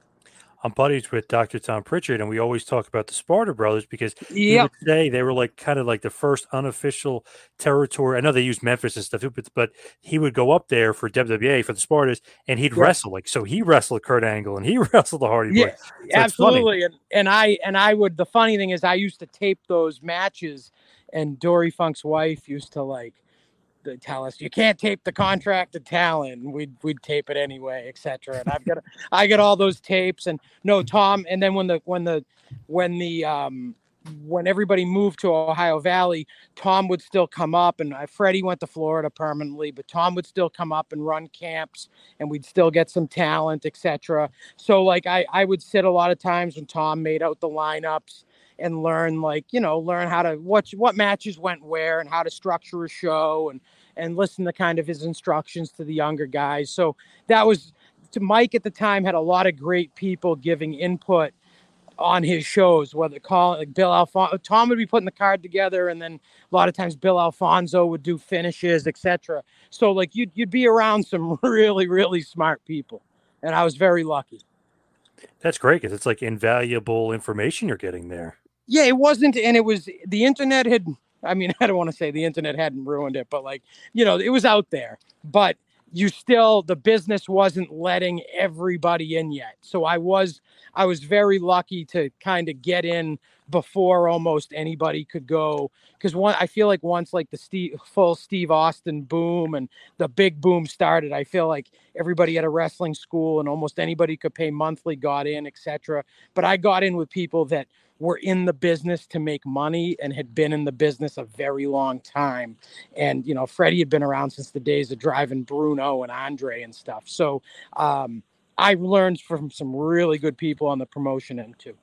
I'm buddies with Doctor Tom Pritchard, and we always talk about the Sparta Brothers because yep. today they were like kind of like the first unofficial territory. I know they used Memphis and stuff, but, but he would go up there for W W A for the Spartas, and he'd yep. wrestle. Like so, he wrestled Kurt Angle and he wrestled the Hardy yeah, Boys. So absolutely. And and I and I would. The funny thing is, I used to tape those matches, and Dory Funk's wife used to like. To tell us you can't tape the contracted talent, and we'd we'd tape it anyway, et cetera. And I've got I got all those tapes, and no Tom. And then when the when the when the um when everybody moved to Ohio Valley, Tom would still come up, and uh, Freddie went to Florida permanently, but Tom would still come up and run camps, and we'd still get some talent, et cetera. So like I I would sit a lot of times when Tom made out the lineups and learn like, you know, learn how to what what matches went where and how to structure a show, and and listen to kind of his instructions to the younger guys. So that was to Mike at the time had a lot of great people giving input on his shows, whether calling like Bill Alfonso, Tom would be putting the card together, and then a lot of times Bill Alfonso would do finishes, et cetera. So like you'd you'd be around some really really smart people, and I was very lucky. That's great because it's like invaluable information you're getting there. Yeah, it wasn't, and it was the internet had. I mean, I don't want to say the internet hadn't ruined it, but like, you know, it was out there, but you still, the business wasn't letting everybody in yet. So I was, I was very lucky to kind of get in before almost anybody could go. Cause one, I feel like once like the Steve, full Steve Austin boom and the big boom started, I feel like everybody at a wrestling school and almost anybody could pay monthly got in, et cetera. But I got in with people that were in the business to make money and had been in the business a very long time. And, you know, Freddie had been around since the days of driving Bruno and Andre and stuff. So um, I learned from some really good people on the promotion end too.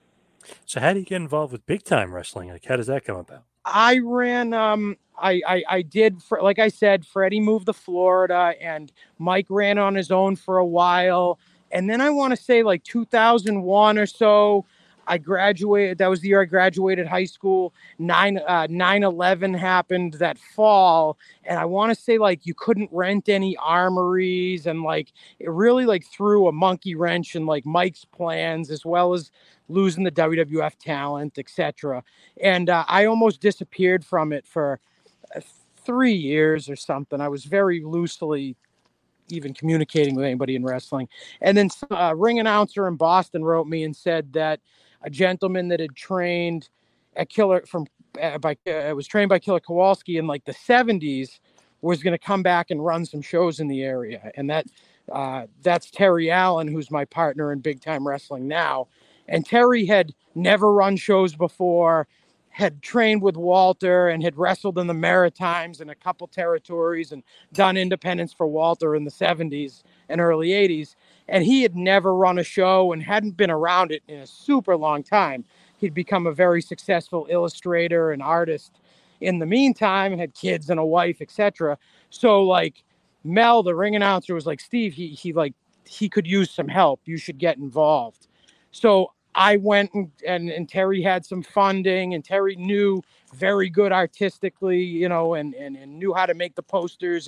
So how do you get involved with big time wrestling? Like, how does that come about? I ran, um, I, I, I did, for, like I said, Freddie moved to Florida and Mike ran on his own for a while. And then I want to say like two thousand one or so, I graduated. That was the year I graduated high school. nine eleven happened that fall. And I want to say like you couldn't rent any armories, and like it really like threw a monkey wrench in like Mike's plans, as well as losing the W W F talent, et cetera. And uh, I almost disappeared from it for uh, three years or something. I was very loosely even communicating with anybody in wrestling. And then a ring announcer in Boston wrote me and said that a gentleman that had trained at Killer from uh, by uh, was trained by Killer Kowalski in like the seventies was going to come back and run some shows in the area. And that uh, that's Terry Allen, who's my partner in Big Time Wrestling now. And Terry had never run shows before, had trained with Walter and had wrestled in the Maritimes in a couple territories and done independence for Walter in the seventies and early eighties. And he had never run a show and hadn't been around it in a super long time. He'd become a very successful illustrator and artist in the meantime, and had kids and a wife, et cetera. So like Mel, the ring announcer, was like, Steve, he, he like, he could use some help. You should get involved. So I went and, and, and Terry had some funding, and Terry knew very good artistically, you know, and, and, and knew how to make the posters and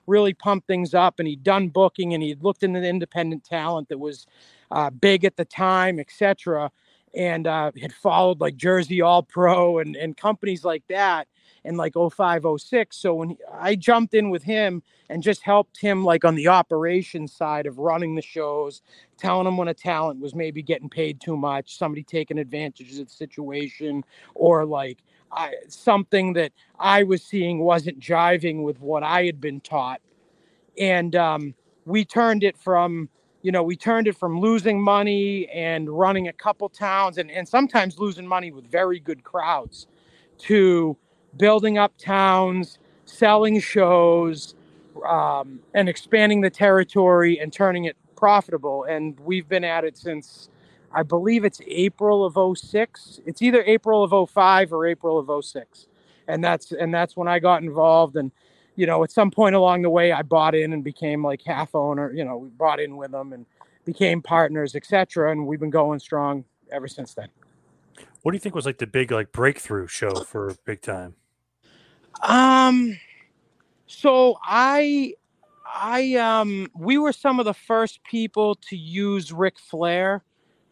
really pumped things up, and he'd done booking, and he'd looked into the independent talent that was uh, big at the time, et cetera, and uh, had followed like Jersey All Pro and, and companies like that in like oh five, oh six. So when he, I jumped in with him and just helped him like on the operations side of running the shows, telling him when a talent was maybe getting paid too much, somebody taking advantage of the situation, or like I, something that I was seeing wasn't jiving with what I had been taught. And um, we turned it from, you know, we turned it from losing money and running a couple towns and, and sometimes losing money with very good crowds to building up towns, selling shows, um, and expanding the territory and turning it profitable. And we've been at it since, I believe it's April of oh six. It's either April of oh five or April of oh six. And that's, and that's when I got involved. And, you know, at some point along the way, I bought in and became like half owner, you know, we bought in with them and became partners, et cetera. And we've been going strong ever since then. What do you think was like the big like breakthrough show for Big Time? Um, so I, I, um, we were some of the first people to use Ric Flair,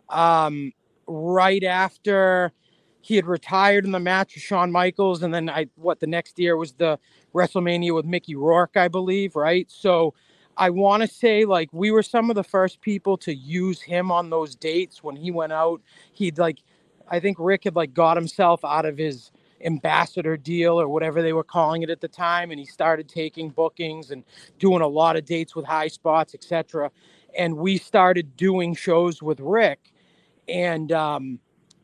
um, right after he had retired in the match with Shawn Michaels. And then I, what the next year was the WrestleMania with Mickey Rourke, I believe. Right. So I want to say like we were some of the first people to use him on those dates when he went out. He'd like, I think Rick had like got himself out of his ambassador deal or whatever they were calling it at the time, and he started taking bookings and doing a lot of dates with High Spots, et cetera. And we started doing shows with Rick, and um,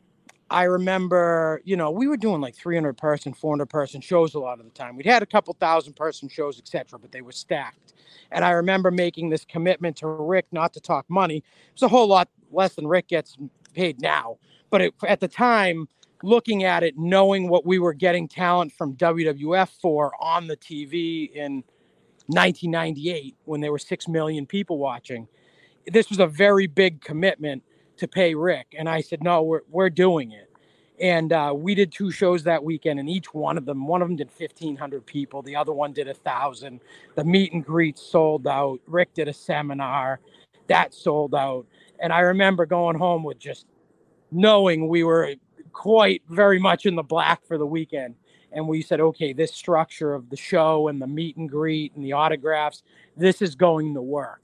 I remember, you know, we were doing like three hundred person, four hundred person shows a lot of the time. We'd had a couple thousand person shows, et cetera, but they were stacked. And I remember making this commitment to Rick not to talk money. It's a whole lot less than Rick gets paid now, but it, at the time, looking at it, knowing what we were getting talent from W W F for on the T V in nineteen ninety-eight, when there were six million people watching, this was a very big commitment to pay Rick. And I said, no, we're, we're doing it. And uh, we did two shows that weekend, and each one of them, one of them did fifteen hundred people. The other one did a thousand. The meet and greet sold out. Rick did a seminar that sold out. And I remember going home with just knowing we were quite very much in the black for the weekend. And we said, okay, this structure of the show and the meet and greet and the autographs, this is going to work.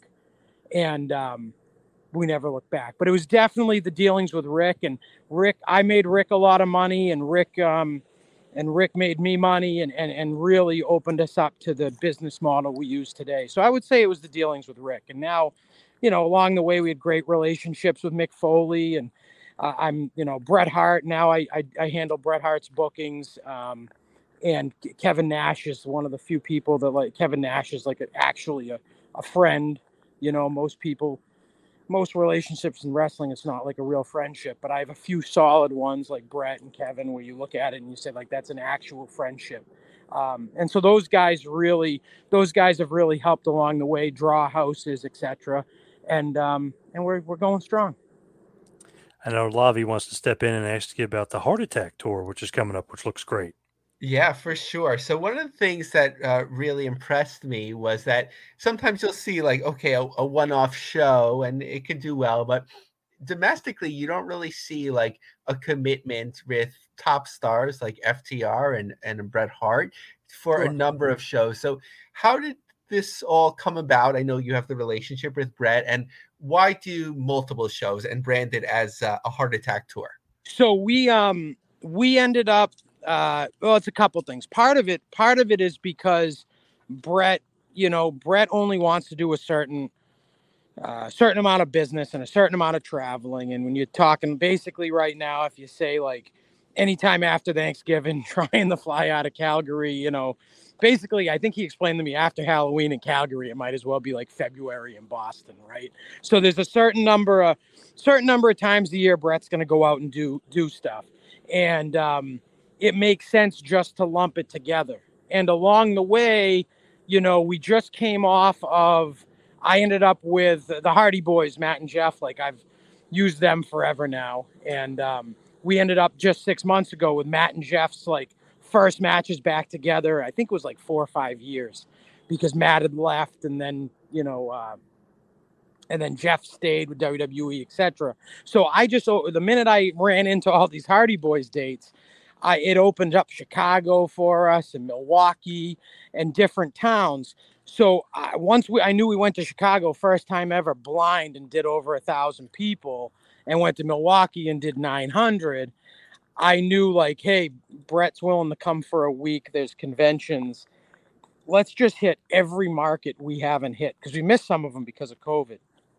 And um, we never looked back. But it was definitely the dealings with Rick. And Rick, I made Rick a lot of money, and Rick um, and Rick made me money, and, and, and really opened us up to the business model we use today. So I would say it was the dealings with Rick. And now, you know, along the way, we had great relationships with Mick Foley, and Uh, I'm, you know, Bret Hart. Now I, I, I handle Bret Hart's bookings. Um, and Kevin Nash is one of the few people that like Kevin Nash is like a, actually a, a friend. You know, most people, most relationships in wrestling, it's not like a real friendship, but I have a few solid ones like Bret and Kevin, where you look at it and you say like, that's an actual friendship. Um, and so those guys really, those guys have really helped along the way, draw houses, et cetera. And, um, and we're, we're going strong. I know Lavi wants to step in and ask you about the Heart Attack tour, which is coming up, which looks great. Yeah, for sure. So one of the things that uh, really impressed me was that sometimes you'll see like, okay, a, a one-off show and it could do well, but domestically, you don't really see like a commitment with top stars like F T R and, and Bret Hart for sure. a number of shows. So how did this all come about? I know you have the relationship with Bret, and why do multiple shows and brand it as uh, a Heart Attack tour? So we um we ended up uh well, it's a couple things. Part of it, part of it is because Bret, you know, Bret only wants to do a certain uh certain amount of business and a certain amount of traveling. And when you're talking basically right now, if you say like anytime after Thanksgiving, trying to fly out of Calgary, you know, basically, I think he explained to me after Halloween in Calgary, it might as well be like February in Boston, right? So there's a certain number of certain number of times a year Bret's going to go out and do do stuff, and um, it makes sense just to lump it together. And along the way, you know, we just came off of. I ended up with the Hardy Boys, Matt and Jeff. Like I've used them forever now, and um, we ended up just six months ago with Matt and Jeff's like first matches back together. I think it was like four or five years. because Matt had left, and then, you know, uh, and then Jeff stayed with W W E, et cetera. So I just, the minute I ran into all these Hardy Boys dates, I, it opened up Chicago for us and Milwaukee and different towns. So I, once we, I knew we went to Chicago, first time ever blind, and did over a thousand people, and went to Milwaukee and did nine hundred. I knew, like, hey, Brett's willing to come for a week. There's conventions. Let's just hit every market we haven't hit, because we missed some of them because of COVID.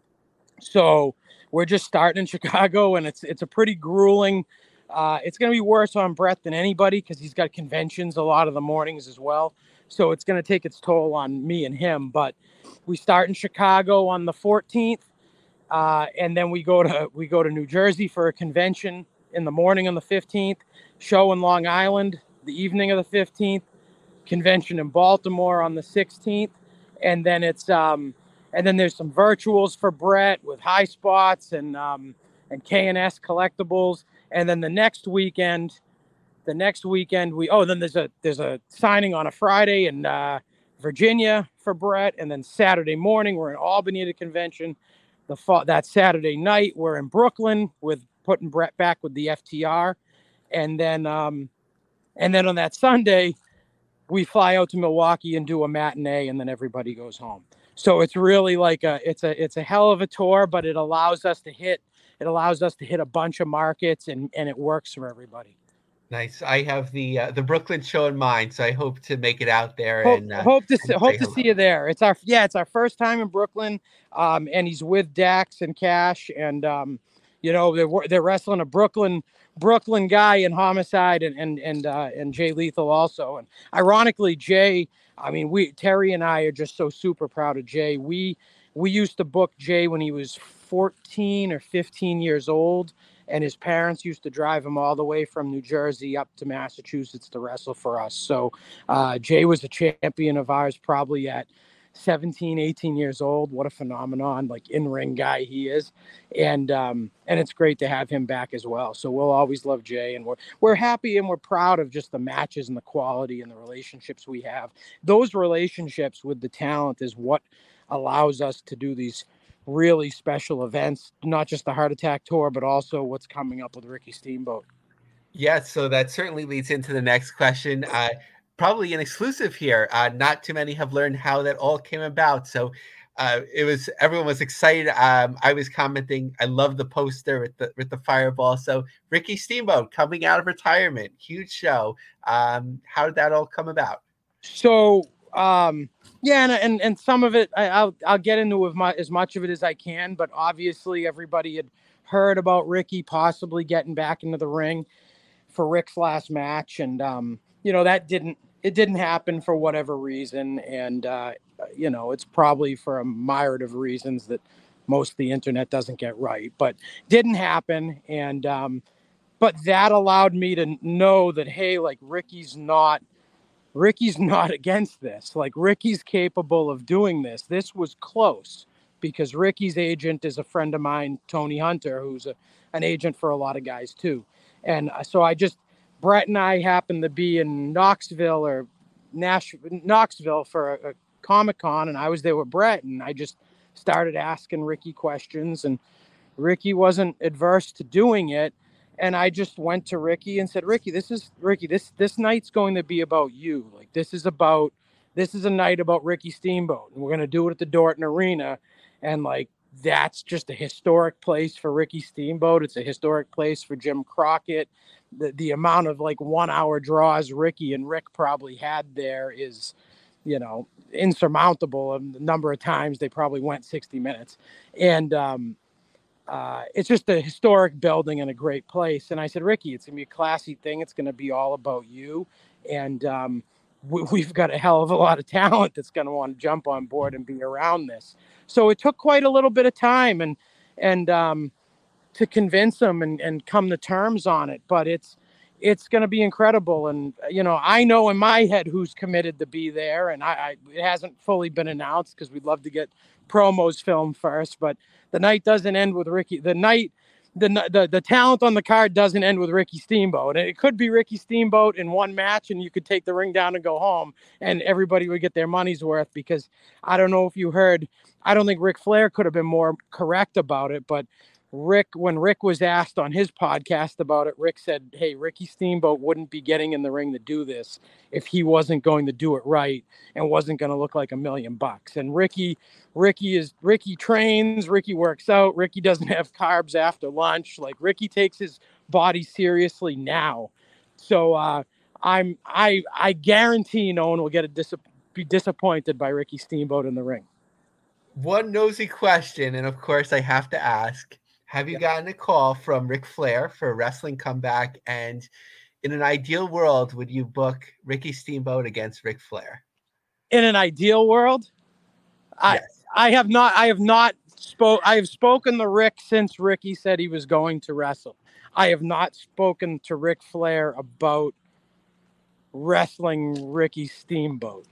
So we're just starting in Chicago, and it's it's a pretty grueling. Uh, it's going to be worse on Brett than anybody, because he's got conventions a lot of the mornings as well. So it's going to take its toll on me and him. But we start in Chicago on the fourteenth, uh, and then we go to we go to New Jersey for a convention in the morning on the fifteenth, show in Long Island the evening of the fifteenth, convention in Baltimore on the sixteenth, and then it's um, and then there's some virtuals for Brett with High Spots and um, and K and S Collectibles, and then the next weekend. The next weekend, we oh then there's a there's a signing on a Friday in uh, Virginia for Brett, and then Saturday morning we're in Albany at a convention. The fall, that Saturday night we're in Brooklyn with putting Brett back with the F T R, and then um, and then on that Sunday we fly out to Milwaukee and do a matinee, and then everybody goes home. So it's really like a it's a it's a hell of a tour, but it allows us to hit it allows us to hit a bunch of markets, and and it works for everybody. Nice. I have the uh, the Brooklyn show in mind, so I hope to make it out there. Hope, and uh, hope to see, hope to hello. see you there. It's our yeah, it's our first time in Brooklyn, um, and he's with Dax and Cash, and um, you know they're they're wrestling a Brooklyn Brooklyn guy in Homicide, and and and uh, and Jay Lethal also. And ironically, Jay, I mean, we Terry and I are just so super proud of Jay. We we used to book Jay when he was fourteen or fifteen years old. And his parents used to drive him all the way from New Jersey up to Massachusetts to wrestle for us. So uh, Jay was a champion of ours probably at seventeen, eighteen years old. What a phenomenon, like in-ring guy he is. And um, and it's great to have him back as well. So we'll always love Jay. And we're, we're happy and we're proud of just the matches and the quality and the relationships we have. Those relationships with the talent is what allows us to do these really special events, not just the Heart Attack Tour, but also what's coming up with Ricky Steamboat. Yeah, so that certainly leads into the next question. Uh, probably an exclusive here. Uh, not too many have learned how that all came about. So uh, it was everyone was excited. Um, I was commenting. I love the poster with the with the fireball. So Ricky Steamboat coming out of retirement, huge show. Um, how did that all come about? So. Um, yeah, and, and and some of it I, I'll I'll get into with my, as much of it as I can, but obviously everybody had heard about Ricky possibly getting back into the ring for Rick's last match, and um, you know that didn't it didn't happen for whatever reason, and uh, you know it's probably for a myriad of reasons that most of the internet doesn't get right, but didn't happen, and um, but that allowed me to know that hey, like Ricky's not. Ricky's not against this. Like Ricky's capable of doing this. This was close because Ricky's agent is a friend of mine, Tony Hunter, who's a, an agent for a lot of guys too. And so I just, Brett and I happened to be in Knoxville or Nash, Knoxville for a, a Comic-Con, and I was there with Brett, and I just started asking Ricky questions, and Ricky wasn't adverse to doing it. And I just went to Ricky and said, Ricky, this is Ricky, this, this night's going to be about you. Like this is about, this is a night about Ricky Steamboat, and we're going to do it at the Dorton Arena. And like, that's just a historic place for Ricky Steamboat. It's a historic place for Jim Crockett. The, the amount of like one hour draws Ricky and Rick probably had there is, you know, insurmountable. And the number of times they probably went sixty minutes. And, um, Uh, it's just a historic building and a great place. And I said, Ricky, it's going to be a classy thing. It's going to be all about you. And um, we, we've got a hell of a lot of talent that's going to want to jump on board and be around this. So it took quite a little bit of time and and um, to convince them and, and come to terms on it. But it's it's going to be incredible. And, you know, I know in my head who's committed to be there. And I, I it hasn't fully been announced because we'd love to get promos filmed first. But the night doesn't end with Ricky. The night the, the the talent on the card doesn't end with Ricky Steamboat. And it could be Ricky Steamboat in one match and you could take the ring down and go home and everybody would get their money's worth, because I don't know if you heard, I don't think Ric Flair could have been more correct about it, but Rick, when Rick was asked on his podcast about it, Rick said, hey, Ricky Steamboat wouldn't be getting in the ring to do this if he wasn't going to do it right and wasn't going to look like a million bucks. And Ricky, Ricky is Ricky trains, Ricky works out, Ricky doesn't have carbs after lunch. Like, Ricky takes his body seriously now. So uh, I'm I I guarantee no one will get a dis- be disappointed by Ricky Steamboat in the ring. One nosy question, and of course I have to ask. Have you gotten a call from Ric Flair for a wrestling comeback? And in an ideal world, would you book Ricky Steamboat against Ric Flair? In an ideal world, I yes. I have not I have not spoke I have spoken to Rick since Ricky said he was going to wrestle. I have not spoken to Ric Flair about wrestling Ricky Steamboat.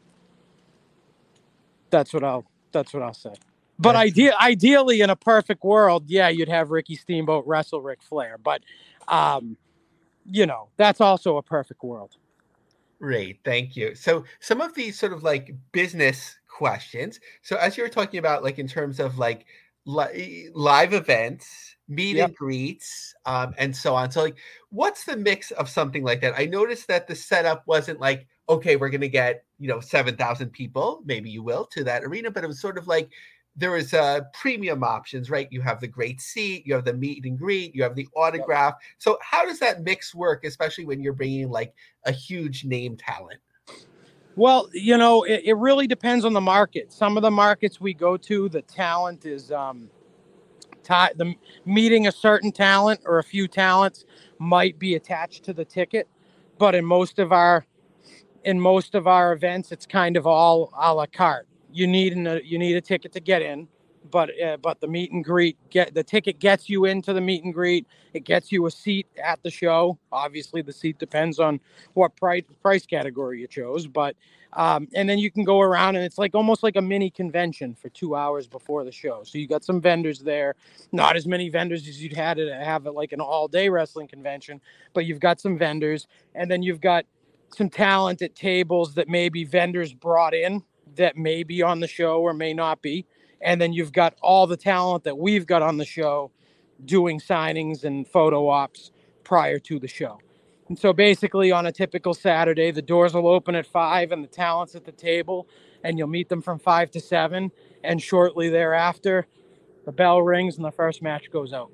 That's what I'll that's what I'll say. But idea, ideally, in a perfect world, yeah, you'd have Ricky Steamboat wrestle Ric Flair. But, um, you know, that's also a perfect world. Great. Thank you. So some of these sort of like business questions. So as you were talking about, like in terms of like li- live events, meet yep. and greets, um, and so on. So like, what's the mix of something like that? I noticed that the setup wasn't like, okay, we're going to get, you know, seven thousand people, maybe you will, to that arena. But it was sort of like, there is uh, premium options, right? You have the great seat, you have the meet and greet, you have the autograph. Yep. So how does that mix work, especially when you're bringing like a huge name talent? Well, you know, it, it really depends on the market. Some of the markets we go to, the talent is um, t- the meeting a certain talent or a few talents might be attached to the ticket. But in most of our in most of our events, it's kind of all a la carte. You need an, you need a ticket to get in, but uh, but the meet and greet get the ticket gets you into the meet and greet. It gets you a seat at the show. Obviously, the seat depends on what price price category you chose, but um, and then you can go around and it's like almost like a mini convention for two hours before the show. So you got some vendors there, not as many vendors as you'd had to have at like an all day wrestling convention, but you've got some vendors, and then you've got some talent at tables that maybe vendors brought in that may be on the show or may not be. And then you've got all the talent that we've got on the show doing signings and photo ops prior to the show. And so basically on a typical Saturday, the doors will open at five and the talent's at the table, and you'll meet them from five to seven. And shortly thereafter, the bell rings and the first match goes out.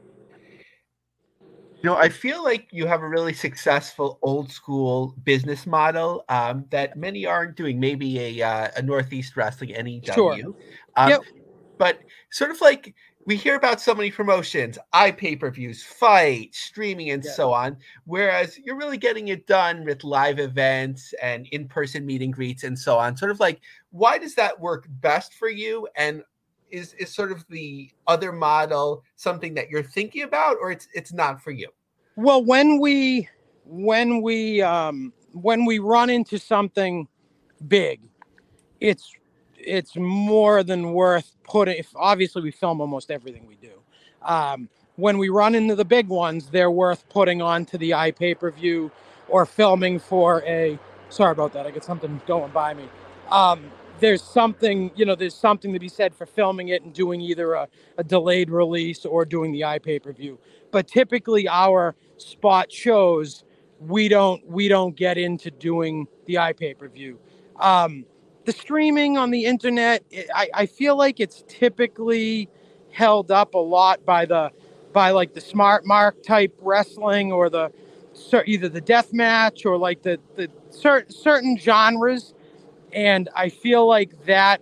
You know, I feel like you have a really successful old school business model um, that many aren't doing. Maybe a uh, a Northeast Wrestling, N E W. Sure. Um, yep. But sort of like we hear about so many promotions, iPay-per-views, fight, streaming, and yeah. so on, whereas you're really getting it done with live events and in-person meet and greets and so on. Sort of like, why does that work best for you? And is is sort of the other model something that you're thinking about, or it's it's not for you? Well, when we when we um, when we run into something big, it's it's more than worth putting. If obviously we film almost everything we do. Um, when we run into the big ones, they're worth putting onto the iPay-per-view or filming for a. Sorry about that. I got something going by me. Um, There's something, you know, there's something to be said for filming it and doing either a, a delayed release or doing the iPay-per-view. But typically our spot shows, we don't we don't get into doing the iPay-per-view. Um, the streaming on the internet, I, I feel like it's typically held up a lot by the by like the Smart Mark type wrestling or the either the death match or like the the certain certain genres. And I feel like that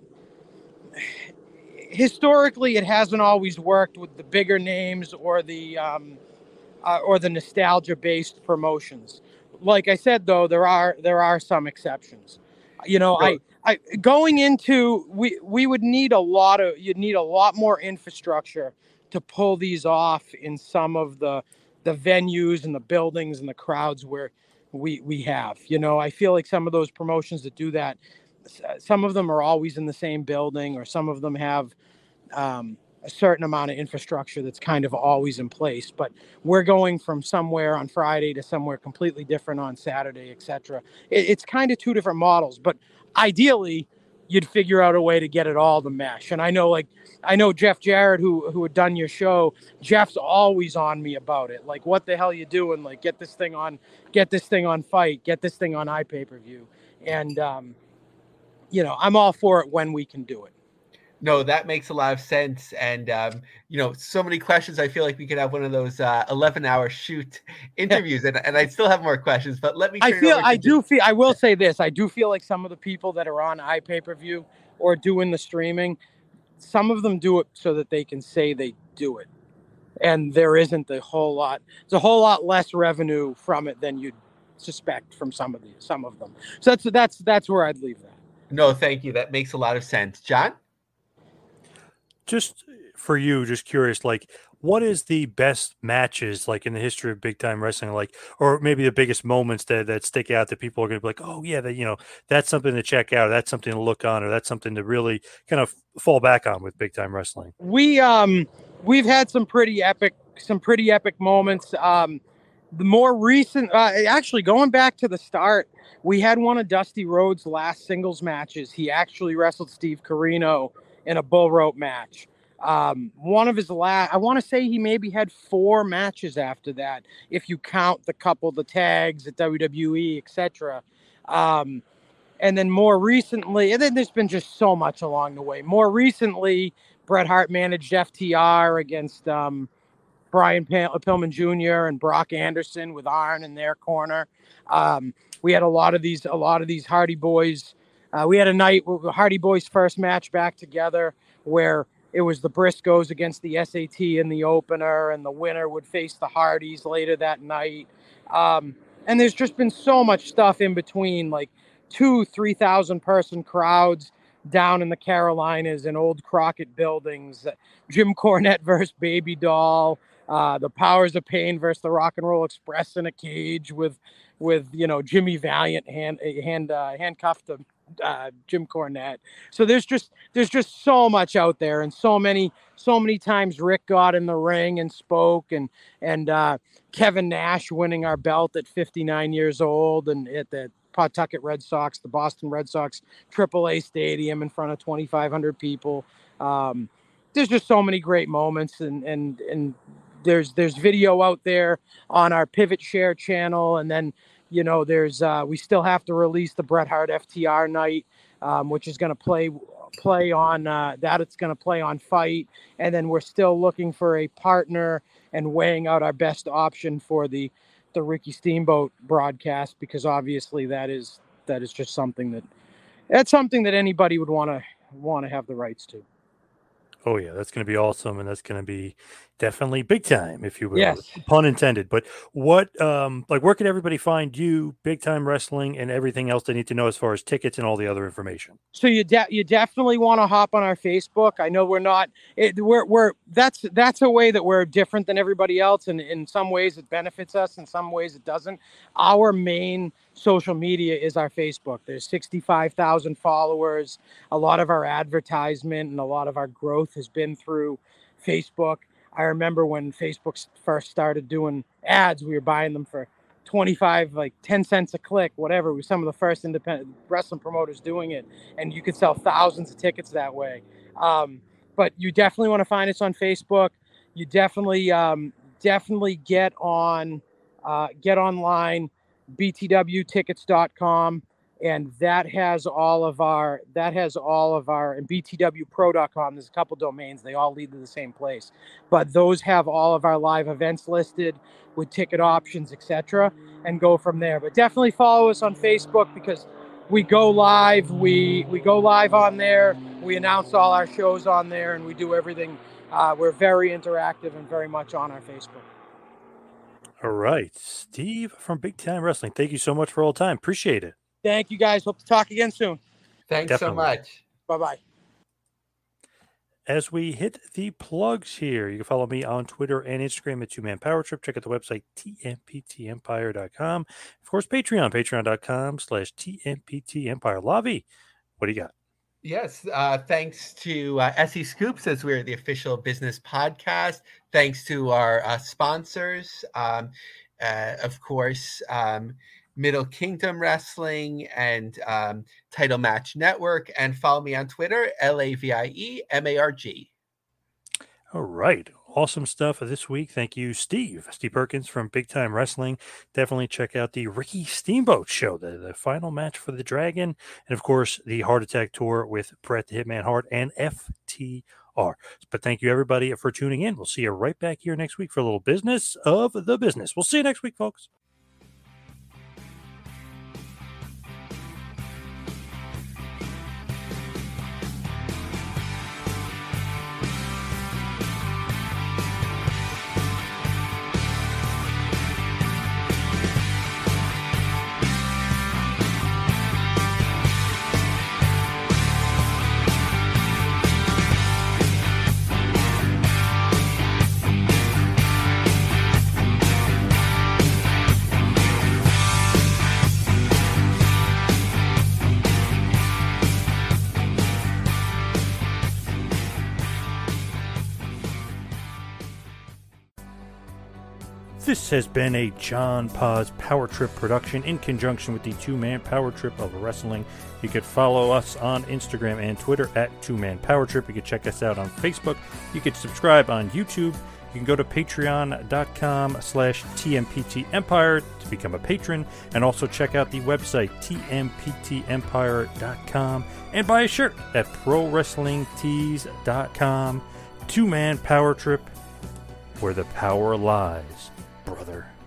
historically it hasn't always worked with the bigger names or the um, uh, or the nostalgia based promotions. Like I said, though, there are there are some exceptions. You know, I, I going into we we would need a lot of you'd need a lot more infrastructure to pull these off in some of the the venues and the buildings and the crowds where we we have. You know, I feel like some of those promotions that do that, some of them are always in the same building, or some of them have um, a certain amount of infrastructure that's kind of always in place. But we're going from somewhere on Friday to somewhere completely different on Saturday, et cetera. It, it's kind of two different models, but ideally you'd figure out a way to get it all to mesh. And I know, like, I know Jeff Jarrett, who who had done your show, Jeff's always on me about it. Like, what the hell you doing? Like, get this thing on, get this thing on Fight, get this thing on iPay-per-view. And, um, you know, I'm all for it when we can do it. No, that makes a lot of sense. And, um, you know, so many questions. I feel like we could have one of those uh, eleven hour shoot interviews. and, and I still have more questions, but let me. I feel, I do Jim. feel, I will say this. I do feel like some of the people that are on iPay-per-view or doing the streaming, some of them do it so that they can say they do it. And there isn't a whole lot. There's a whole lot less revenue from it than you'd suspect from some of the, some of them. So that's, that's, that's where I'd leave that. No, thank you. That makes a lot of sense. John? Just for you, just curious, like, what is the best matches like in the history of big time wrestling, like, or maybe the biggest moments that, that stick out that people are going to be like, oh yeah, that, you know, that's something to check out, or that's something to look on, or that's something to really kind of fall back on with big time wrestling? We um we've had some pretty epic, some pretty epic moments. Um, the more recent, uh, actually going back to the start, we had one of Dusty Rhodes' last singles matches. He actually wrestled Steve Corino in a bull rope match. Um, one of his last, I want to say he maybe had four matches after that, if you count the couple, the tags at W W E, et cetera. Um, and then more recently, and then there's been just so much along the way. More recently, Bret Hart managed F T R against um, Brian Pillman Junior and Brock Anderson with Arn in their corner. Um, we had a lot of these, a lot of these Hardy Boys. Uh, we had a night with Hardy Boys' first match back together where it was the Briscoes against the S A T in the opener, and the winner would face the Hardys later that night. Um, and there's just been so much stuff in between, like two, three thousand person crowds down in the Carolinas in old Crockett buildings. Jim Cornette versus Baby Doll. Uh, the Powers of Pain versus the Rock and Roll Express in a cage with, with you know, Jimmy Valiant hand hand uh, handcuffed to uh, Jim Cornette. So there's just there's just so much out there, and so many so many times Rick got in the ring and spoke, and and uh, Kevin Nash winning our belt at fifty-nine years old, and at the Pawtucket Red Sox, the Boston Red Sox triple A Stadium in front of twenty-five hundred people. Um, there's just so many great moments, and and and. There's there's video out there on our Pivot Share channel, and then you know there's uh, we still have to release the Bret Hart F T R night, um, which is going to play play on uh, that it's going to play on Fight, and then we're still looking for a partner and weighing out our best option for the the Ricky Steamboat broadcast, because obviously that is that is just something that that's something that anybody would want to want to have the rights to. Oh yeah, that's going to be awesome, and that's going to be definitely big time, if you will. Yes. Pun intended. But what, um, like, where can everybody find you, Big Time Wrestling, and everything else they need to know as far as tickets and all the other information? So you de- you definitely want to hop on our Facebook. I know we're not, it, we're we're that's that's a way that we're different than everybody else, and in some ways it benefits us, in some ways it doesn't. Our main social media is our Facebook. There's sixty-five thousand followers. A lot of our advertisement and a lot of our growth has been through Facebook. I remember when Facebook first started doing ads, we were buying them for twenty-five, like ten cents a click, whatever. We were some of the first independent wrestling promoters doing it, and you could sell thousands of tickets that way. Um, but you definitely want to find us on Facebook. You definitely, um, definitely get on, uh, get online, b t w tickets dot com. And that has all of our, that has all of our, and b t w pro dot com, there's a couple domains, they all lead to the same place. But those have all of our live events listed with ticket options, et cetera, and go from there. But definitely follow us on Facebook, because we go live, we, we go live on there, we announce all our shows on there, and we do everything. Uh, we're very interactive and very much on our Facebook. All right. Steve from Big Time Wrestling, thank you so much for all the time. Appreciate it. Thank you, guys. Hope to talk again soon. Thanks Definitely. so much. Bye-bye. As we hit the plugs here, you can follow me on Twitter and Instagram at Two Man Power Trip. Check out the website, T M P T empire dot com. Of course, Patreon, patreon dot com slash T M P T empire. Lavi, what do you got? Yes, uh, thanks to uh, S E Scoops, as we're the official business podcast. Thanks to our uh, sponsors, um, uh, of course, um, Middle Kingdom Wrestling and um, Title Match Network. And follow me on Twitter, L A V I E M A R G. All right. Awesome stuff this week. Thank you, Steve. Steve Perkins from Big Time Wrestling. Definitely check out the Ricky Steamboat show, the, the final match for the Dragon. And, of course, the Heart Attack Tour with Bret the Hitman Hart and F T R. But thank you, everybody, for tuning in. We'll see you right back here next week for a little business of the business. We'll see you next week, folks. This has been a John Paz Power Trip production in conjunction with the Two-Man Power Trip of Wrestling. You could follow us on Instagram and Twitter at Two-Man Power Trip. You could check us out on Facebook. You could subscribe on YouTube. You can go to patreon.com slash TMPT Empire to become a patron, and also check out the website T M P T empire dot com and buy a shirt at pro wrestling tees dot com. Two-Man Power Trip, where the power lies, brother.